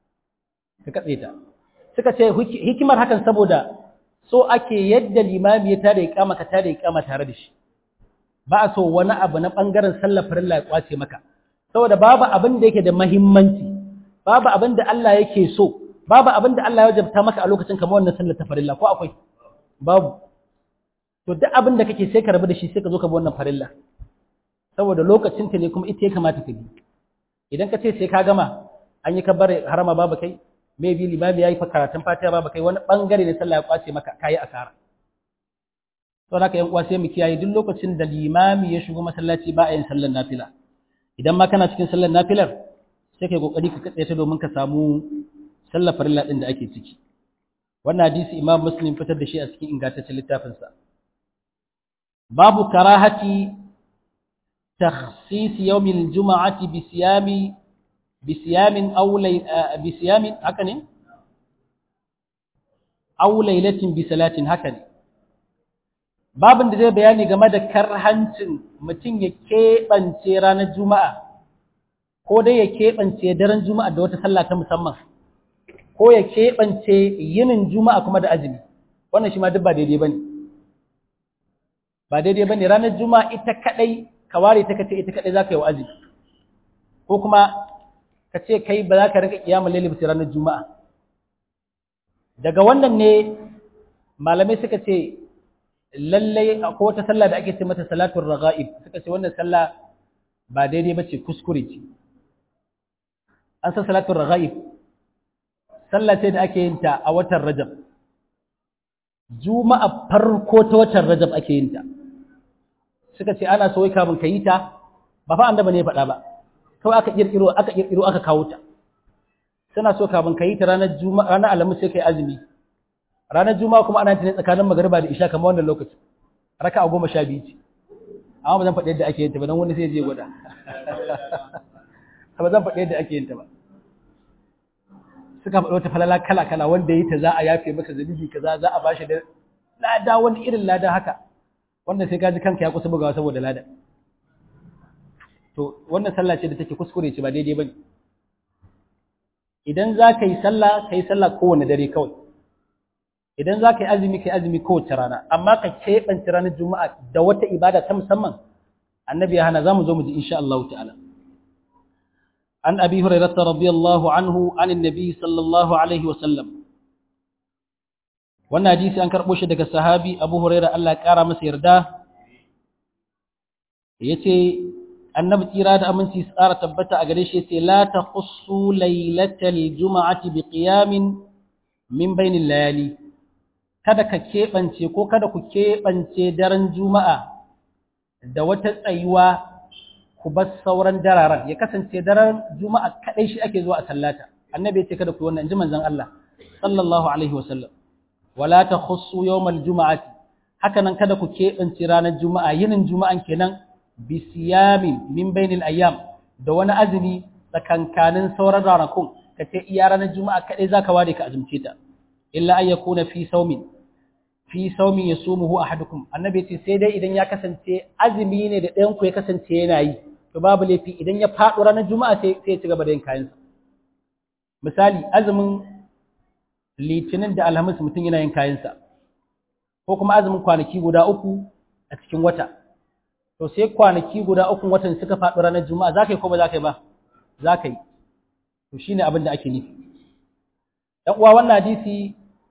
suka ce hikimar hakan saboda so ake yadda limami ya tada iqama ka tada iqama tare da shi ba a so wani abu na bangaren sallar farilla ya kwace maka saboda babu abin da yake da muhimmanci babu abin da Allah yake so babu abin da Allah ya wajabta maka a lokacin kamar wannan sallar ta farilla ko akwai babu to duk abin da kake sai ka rabu da shi sai ka zo ka bi wannan farilla saboda lokacin ta ne kuma ita ya kamata ka bi idan ka ce sai ka gama an yi kabbar harama babu kai maybe limami yayi fa karatun fatiha babu kai wani bangare ne sallah ya kwace maka kai asara to haka yan uwa sai mu kiyaye duk lokacin da limami ya shigo masallaci ba a yin sallar nafila idan ma kana cikin sallar nafilar sai kai kokari ka katse ta domin ka samu sallar farilla din da ake ciki wannan hadisi Imam Muslim fitar da shi a cikin ingantaccen littafin sa babu karahati takhsis yawm al-jum'ati bisiyamin haka ne aw laylatin bi salatin haka ne babin da zai bayani game da karhancin mutum ya keɓance ranar juma'a ko dai ya keɓance daren juma'a da wata sallah ta musamman ko ya keɓance yinin juma'a kuma da azumi wannan shi ma duk ba daidai bane ranar juma'a ita kadai ka ware ta kace ita kadai zaka yi wa azumi ko kuma ka ce kai ba za ka rika kiyamul layli ba ranar juma'a daga wannan ne malamai suka ce lallai akwai wata sallah da ake ce mata salatul raghaib suka ce wannan sallah ba daidai bace kuskure ce an san salatul raghaib sallah ce da ake yin ta a watan Rajab juma'a farko ta watan Rajab ake yin ta suka ce ana so ka mun kai ta ba fa annabi ne faɗa ba kawai aka kirkiro aka kawo ta suna so ka mun kai ta ranar juma'a ranar alhamis sai kai azumi ranar juma'a kuma ana tane tsakanin magriba da isha kamar wannan lokaci raka'a 12 ce amma ba zan faɗi yadda ake yin ta ba dan wani sai je gwada ba zan faɗi yadda ake yin ta ba suka faɗi wata falala kala wanda yi ta za a yafe masa zabibi kaza za a bashi da lada wani irin lada haka wanda sai ka ji kanka ya kusa bugawa saboda lada to wannan sallah ce da take kuskure ce ba daidai bane idan za ka yi sallah kowane dare kawai idan za ka yi azumi kowace rana amma ka keɓance ranar juma'a da wata ibada ta musamman annabi ya hana za mu zo mu ji insha Allah ta'ala an abi hurairah radiyallahu anhu an annabi sallallahu alaihi wasallam wannan hadisi an karbo shi daga sahabi Abu Hurairah Allah ya kara masa yarda yace annabi tsira da aminci tsara tabbata a gare shi yace la takhussu laylatal juma'ati biqiyamin min bainil layali kada ka keɓance ko kada ku keɓance daren juma'a da wata tsayuwa ku bar sauran dararen ya kasance daren juma'a kadai shi ake zuwa a sallata annabi ya ce kada ku wannan inji manzon Allah sallallahu alaihi wasallam wala takhussu yawmal juma'ati haka nan kada ku keɓance ranar juma'a yinin juma'an kenan bi siyamin min bainil ayyam da wani azumi tsakankanin sauran ranakun kace iya ranar juma'a kadai zaka ware ka azumce ta illa ay yakuna fi saumin yasumuhu ahadukum annabi ce sai dai idan ya kasance azumi ne da ɗayan ku ya kasance yana yi to babu laifi idan ya faɗo ranar juma'a sai ya ci gaba da yin kayansa misali azumin litinin da alhamis mutum yana yin kayansa ko kuma azumin kwanaki guda 3 a cikin wata to sai kwanaki guda 3 watan suka faɗo ranar juma'a zaka yi ko ba zaka yi ba zaka yi to shine abin da ake nufi dan uwa wannan hadisi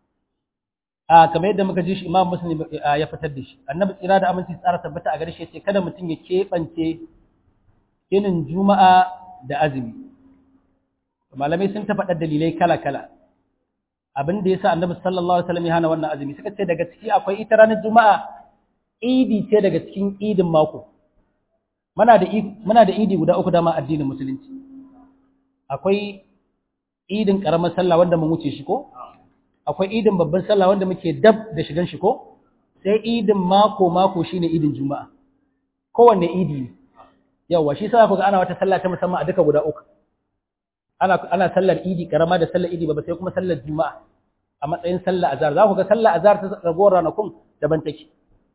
kamar yadda muka ji shi Imam Muslim ya fitar da shi annabi tsira da aminci tsara tabbata a gare shi yace kada mutum ya keɓance yinin juma'a da azumi malamai sun ta faɗa dalilai kala kala abin da yasa annabi sallallahu alaihi wasallam ya hana wannan azumi suka ce daga ciki akwai ita ranar juma'a idi ce daga cikin idin mako muna da idi guda 3 dama addinin musulunci akwai idin karamar sallah wanda mun wuce shi ko akwai idin babban sallah wanda muke dab da shigan shi ko sai idin mako shine idin juma'a kowanne idi ne yawa shi sai ku ga ana wata sallah ta musamman a duka guda 3 ana sallar idi karama da sallar idi babba sai kuma sallar juma'a a matsayin sallar azhar za ku ga sallar azhar ta ragowar ranakun daban take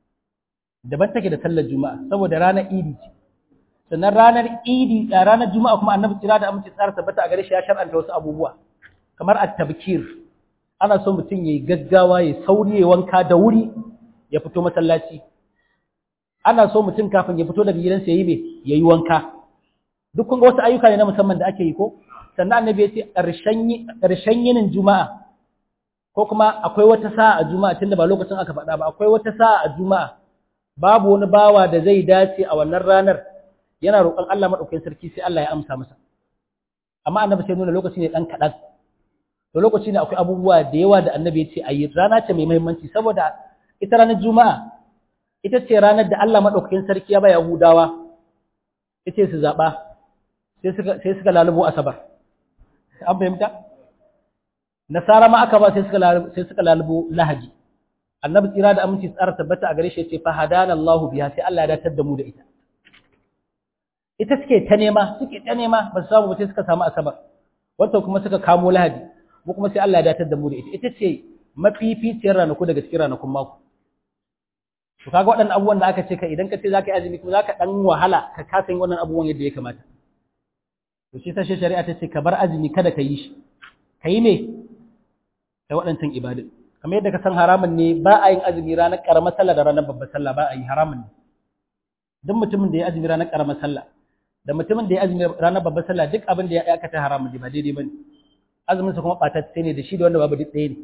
da sallar juma'a saboda ranar idi ce sannan ranar idi a ranar juma'a kuma annabi tsira da amince tsara tabbata a gare shi ya shar'anta wasu abubuwa kamar at-tabkir ana so mutum yayi gaggawa ya sauri ya wanka da wuri ya fito masallaci ana so mutum kafin ya fito daga gidansa yayi wanka duk kun ga wasu ayyuka ne na musamman da ake yi ko sannan annabi ya ce ƙarshen yinin juma'a ko kuma akwai wata sa'a a juma'a tunda ba lokacin aka faɗa ba akwai wata sa'a a juma'a babu wani bawa da zai dace a wannan ranar yana roƙon Allah madaukakin sarki sai Allah ya amsa masa amma annabi sai nuna lokaci ne dan kaɗan to lokaci ne akwai abubuwa da yawa da annabi ya ce a yi rana ce mai muhimmanci saboda ita ranar juma'a ita ce ranar da Allah madaukakin sarki ya ba Yahudawa yace su zaɓa sai suka lalubo asabar an fahimta nasara ma aka ba sai suka lalubo lahadi annabi tsira da aminci tsara tabbata a gare shi yace fa hadana Allahu biha sai Allah ya datar da mu da ita suke ta nema ba su samu ba sai suka samu asabar wato kuma suka kamo lahadi mu kuma sai Allah ya datar da mu da ita ce mafificiyar ranaku daga cikin ranakun mako to kaga waɗannan abubuwan da aka ce ka idan ka ce zaka yi azumi kuma zaka dan wahala ka kasa yin wannan abubuwan yadda ya kamata to shi sai shari'a ta ce ka bar azumi kada ka yi shi ka yi me da waɗancan ibadun kamar yadda ka san haramun ne ba a yin azumi ranar karamar sallah da ranar babbar sallah ba a yi haramun ne duk mutumin da ya azumi ranar karamar sallah da mutumin da ya azumi ranar babbar sallah duk abin da ya aikata haramun ne ba daidai bane azumin sa kuma ɓatacce ne da shi da wanda babu duk ɗaya ne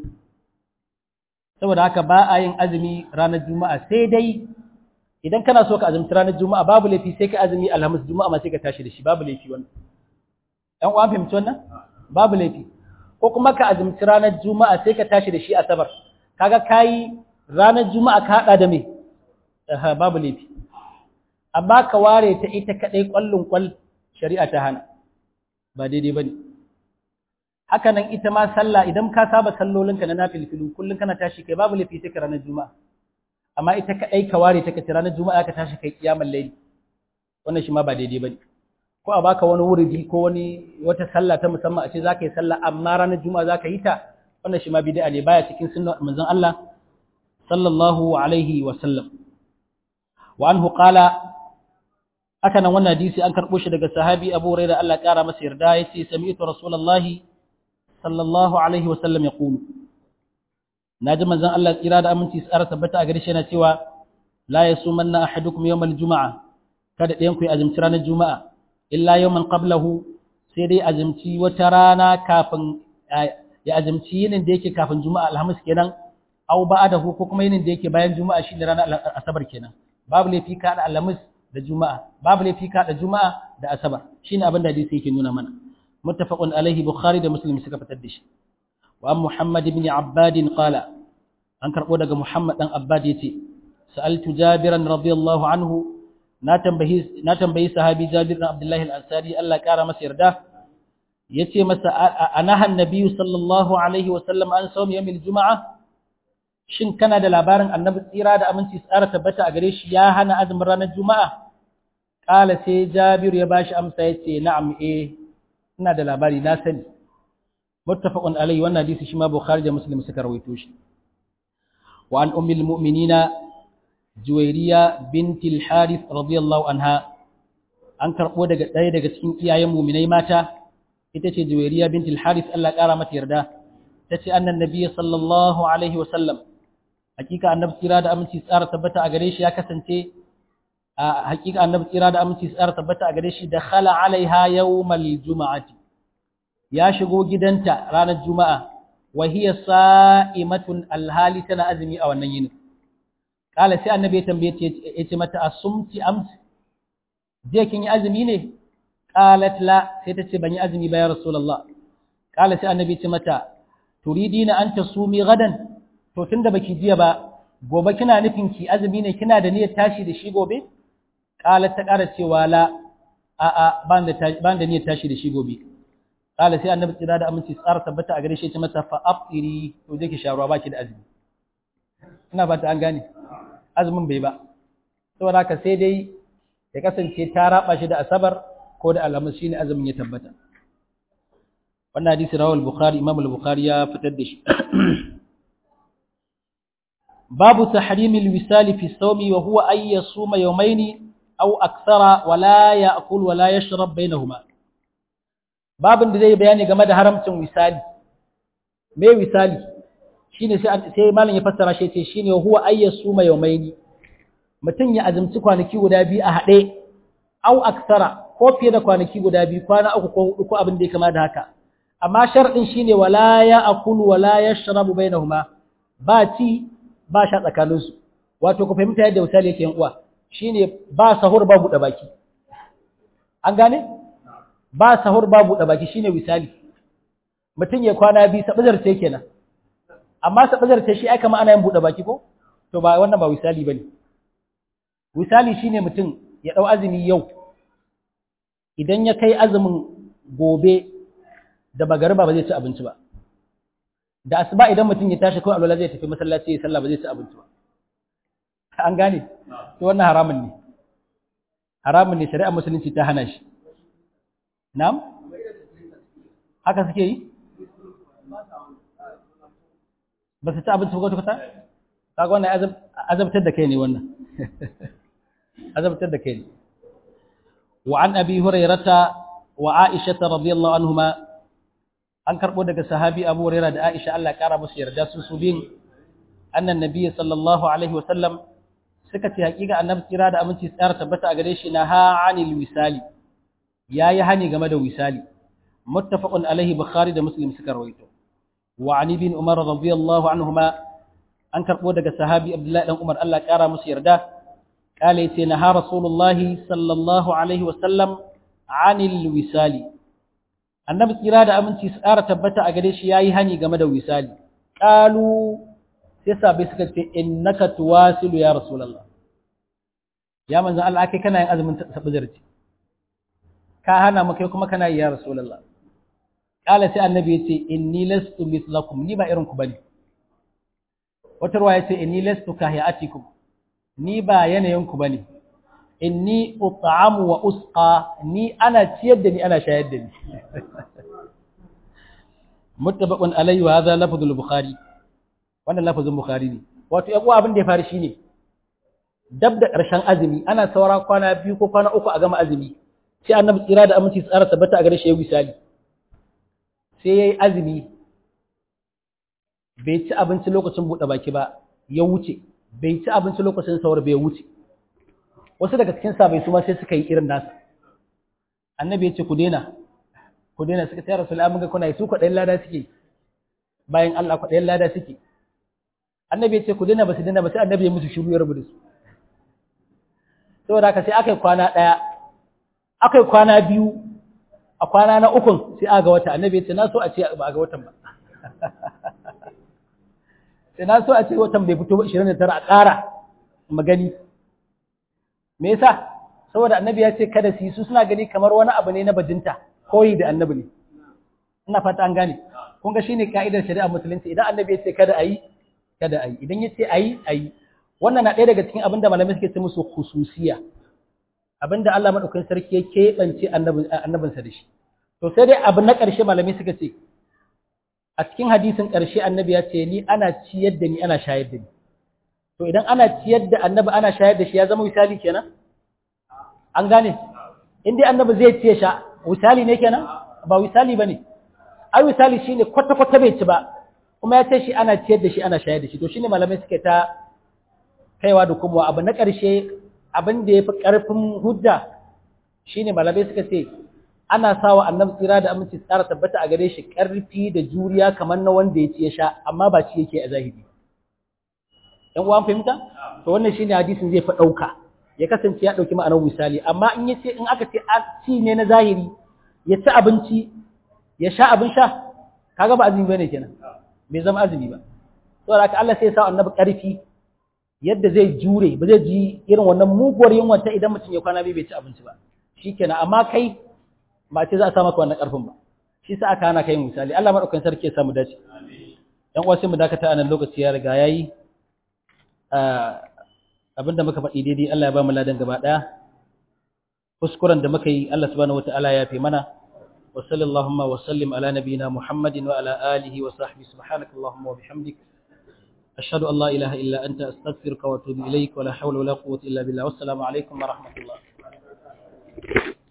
saboda haka ba a yin azumi ranar juma'a sai dai idan kana so ka azumci ranar juma'a babu laifi sai ka azumi alhamis juma'a ma sai ka tashi da shi babu laifi wannan ɗan uwan fahimci wannan babu laifi ko kuma ka azumci ranar juma'a sai ka tashi da shi asabar kaga kai ranar juma'a ka hada da me babu laifi amma ka ware ta ita kadai kwallon kwal shari'a ta hana ba daidai bane haka nan ita ma sallah idan ka saba sallolinka na nafilfilu kullun kana tashi kai babu laifi sai ka ranar juma'a amma ita kadai ka ware ta kace ranar juma'a ka tashi kai kiyamul layl wannan shi ma ba daidai bane ko a baka wani wuridi ko wata sallah ta musamman a ce zaka yi sallah amma ranar juma'a zaka yi ta wannan shi ma bid'a ne baya cikin sunnar manzon Allah sallallahu alaihi wa sallam wa anhu qala haka nan wannan hadisi an karbo shi daga sahabi Abu Hurairah Allah kara masa yarda yace sami'tu rasulullahi sallallahu alaihi wa sallam yaqulu naji manzon Allah tsira da aminci tsara tabbata a gare shi yana cewa la yasumanna ahadukum yawmal juma'a kada ɗayan ku ya azumci ranar juma'a illa yawman qablahu sai dai azumci wata rana kafin ya azumci yinin da yake kafin juma'a alhamis kenan aw ba'dahu ko kuma yinin da yake bayan juma'a shine ranar asabar kenan babu laifi ka da alhamis da juma'a babu laifi ka da juma'a da asabar shine abin da hadisi yake nuna mana muttafaqun alaihi bukhari da muslim suka fitar da shi wa muhammad ibn abbad qala an karbo daga muhammad dan abbad yace sa'altu jabiran radiyallahu anhu na tambayi sahabi jabir bin abdullah al-ansari Allah kara masa yarda yace masa anahan nabiyyu sallallahu alaihi wa sallam an sawm yawmil juma'a shin kana da labarin annabi tsira da aminci tsara tabbata a gare shi ya hana azumin ranar juma'a kala sai jabir ya bashi amsa yace na'am ina da labari na sani muttafaqun alaihi wannan hadisi shi ma bukhari da muslim suka rawaito shi wa an ummul mu'minina juwairiya binti al-harith radiyallahu anha an karbo daga ɗaya daga cikin iyayen mu'minai mata ita ce juwairiya binti al-harith Allah ƙara mata yarda tace annan nabiyyi sallallahu alaihi wa sallam hakika annabi tsira da aminci tsara tabbata a gare shi ya kasance hakika annabi tsira da aminci tsara tabbata a gare shi da khala alaiha yawmal juma'ati ya shigo gidanta ranar juma'a wa hiya sa'imatun alhali tana azumi a wannan yinin kala sai annabi ya tambaye ta yace mata asumti ams je kin yi azumi ne qalat la sai ta ce ban yi azumi ba ya rasulullah kala sai annabi ya ce mata turidina an tasumi gadan to tunda baki jiya ba gobe kina nufin ki azumi ne kina da niyyar tashi da shi gobe qalat ta ƙara cewa la a ban da niyyar tashi da shi gobe qala sai annabi tsira da aminci tsara tabbata a gare shi ce mata fa afiri to je ki sharuwa baki da azumi ina ba ta an gane azumin bai ba saboda haka sai dai ya kasance ta raba shi da asabar ko da alhamis shine azumin ya tabbata wannan hadisi rawal bukhari imam al-bukhari ya fitar da shi babu tahrimil wisali fi sawmi wa huwa ay yasuma yawmayn aw akthara wa la ya'kul wa la yashrab bainahuma babin da zai bayani game da haramcin wisali me wisali shine sai malam ya fassara shi ce shine wa huwa ay yasuma yawmayn mutun ya azumci kwanaki guda biyu a hade aw akthara ko fiye da kwanaki guda biyu kwana uku ko hudu ko abin da ya kama da haka amma sharadin shine wala ya'kul wala yashrabu bainahuma ba ci ba sha tsakanin su wato ku fahimta yadda misali yake yan uwa shine ba sahur ba buɗe baki an gane ba sahur ba buɗe baki shine misali mutun ya kwana bi sabazar ce kenan amma sabazar ce shi ai kama ana yin buɗe baki ko to ba wannan ba misali bane misali shine mutun ya dau azumi yau idan ya kai azumin gobe da magariba ba zai ci abinci ba da asuba idan mutum ya tashi kawai alwala zai tafi masallaci ya sallah ba zai ci abinci ba an gane to wannan haramun ne shari'ar musulunci ta hana shi na'am haka suke yi ba su ci abinci ba kwata kaga wannan azabtar da kai ne wannan azabtar da kai ne wa an abi hurairata wa aisha radiyallahu anhuma an karbo daga sahabi Abu Hurairah da Aisha Allah ya kara musu yarda su bin annan nabiyyi sallallahu alaihi wasallam suka ce hakika annabi kira da aminci tsara tabbata a gare shi na ha anil wisali yayi hani game da wisali muttafaqun alaihi bukhari da muslim suka rawaito wa an ibn umar radiyallahu anhuma an karbo daga sahabi abdullah dan umar Allah ya kara musu yarda kale yace na ha rasulullahi sallallahu alaihi wasallam anil wisali annabi kira da aminci su ƙara tabbata a gare shi yayi hani game da wisali qalu sai sabai suka ce innaka tuwasilu ya rasulullah ya manzo Allah kai kana yin azumin sabazarci ka hana mu kai kuma kana yi ya rasulullah qala sai annabi yace inni lastu mithlakum ni ba irin ku bane wata ruwaya yace inni lastu kahiyatikum ni ba yanayin ku bane inni ut'amu wa usqa ni ana ciyar da ni ana shayar da ni muttabaqun alayhi wa hadha lafzul bukhari wannan lafzul bukhari ne wato yabo abin da ya fara shine dab da karshen azumi ana saura kwana biyu ko kwana uku a gama azumi sai annabi tsira da aminci tsara tabbata a gare shi yayi misali sai yayi azumi bai ci abinci lokacin bude baki ba ya wuce bai ci abinci lokacin sahur bai wuce wasu daga cikin sabai su ma sai suka yi irin nasu annabi ya ce ku daina suka tsaya rasul mun ga kuna yi su kwaɗayin lada suke bayan Allah kwaɗayin lada suke annabi ya ce ku dina ba su dina ba sai annabi ya musu shiru ya rubuta su saboda haka sai aka yi kwana ɗaya aka yi kwana biyu a kwana na ukun sai aga wata annabi ya ce na so a ce ba a ga watan ba sai na so a ce watan bai fito ba 29 a ƙara magani me yasa saboda annabi ya ce kada su yi su suna gani kamar wani abu ne na bajinta koyi da annabi ne ina fata an gane kun ga shine ka'idar shari'a musulunci idan annabi ya ce kada a yi idan ya ce a yi wannan na ɗaya daga cikin abin da malamai suke ce musu khususiya abin da Allah madaukakin sarki ya keɓance annabinsa da shi to sai dai abu na ƙarshe malamai suka ce a cikin hadisin ƙarshe annabi ya ce ni ana ciyar da ni ana shayar da ni to idan ana ciyar da annabi ana shayar da shi ya zama misali kenan an gane in dai annabi zai ce sha misali ne kenan ba misali bane ai misali shine kwata kwata bai ci ba kuma ya ce shi ana ciyar da shi ana shayar da shi to shine malamai suke ta kaiwa da kuma abu na ƙarshe abin da yafi ƙarfin hujja shine malamai suka ce ana sawa annabi tsira da aminci tsara tabbata a gare shi ƙarfi da juriya kamar na wanda ya ci ya sha amma ba ci yake a zahiri ɗan uwan fahimta to wannan shine hadisin zai fa ɗauka ya kasance ya ɗauki ma'anar misali amma in aka ce ci ne na zahiri ya ci abinci ya sha abin sha kaga ba azumi bane kenan bai zama azumi ba saboda haka Allah sai ya sa annabi ƙarfi yadda zai jure ba zai ji irin wannan muguwar yunwa ta idan mutum ya kwana bai ci abinci ba shikenan amma kai ba ce za a sa maka wannan ƙarfin ba shi sa aka hana kai misali Allah madaukakin sarki ya samu dace dan uwa sai mu dakata anan lokaci ya riga yayi abinda muka faɗi daidai Allah ya ba mu ladan gaba ɗaya kuskuren da muka yi Allah subhanahu wataala ya fi mana wa sallallahu wa sallim ala nabiyyina Muhammadin wa ala alihi wa sahbihi subhanakallahumma wa bihamdik ashhadu an la ilaha illa anta astaghfiruka wa atubu ilaik wa la hawla wa la quwwata illa billah wassalamu alaikum wa rahmatullah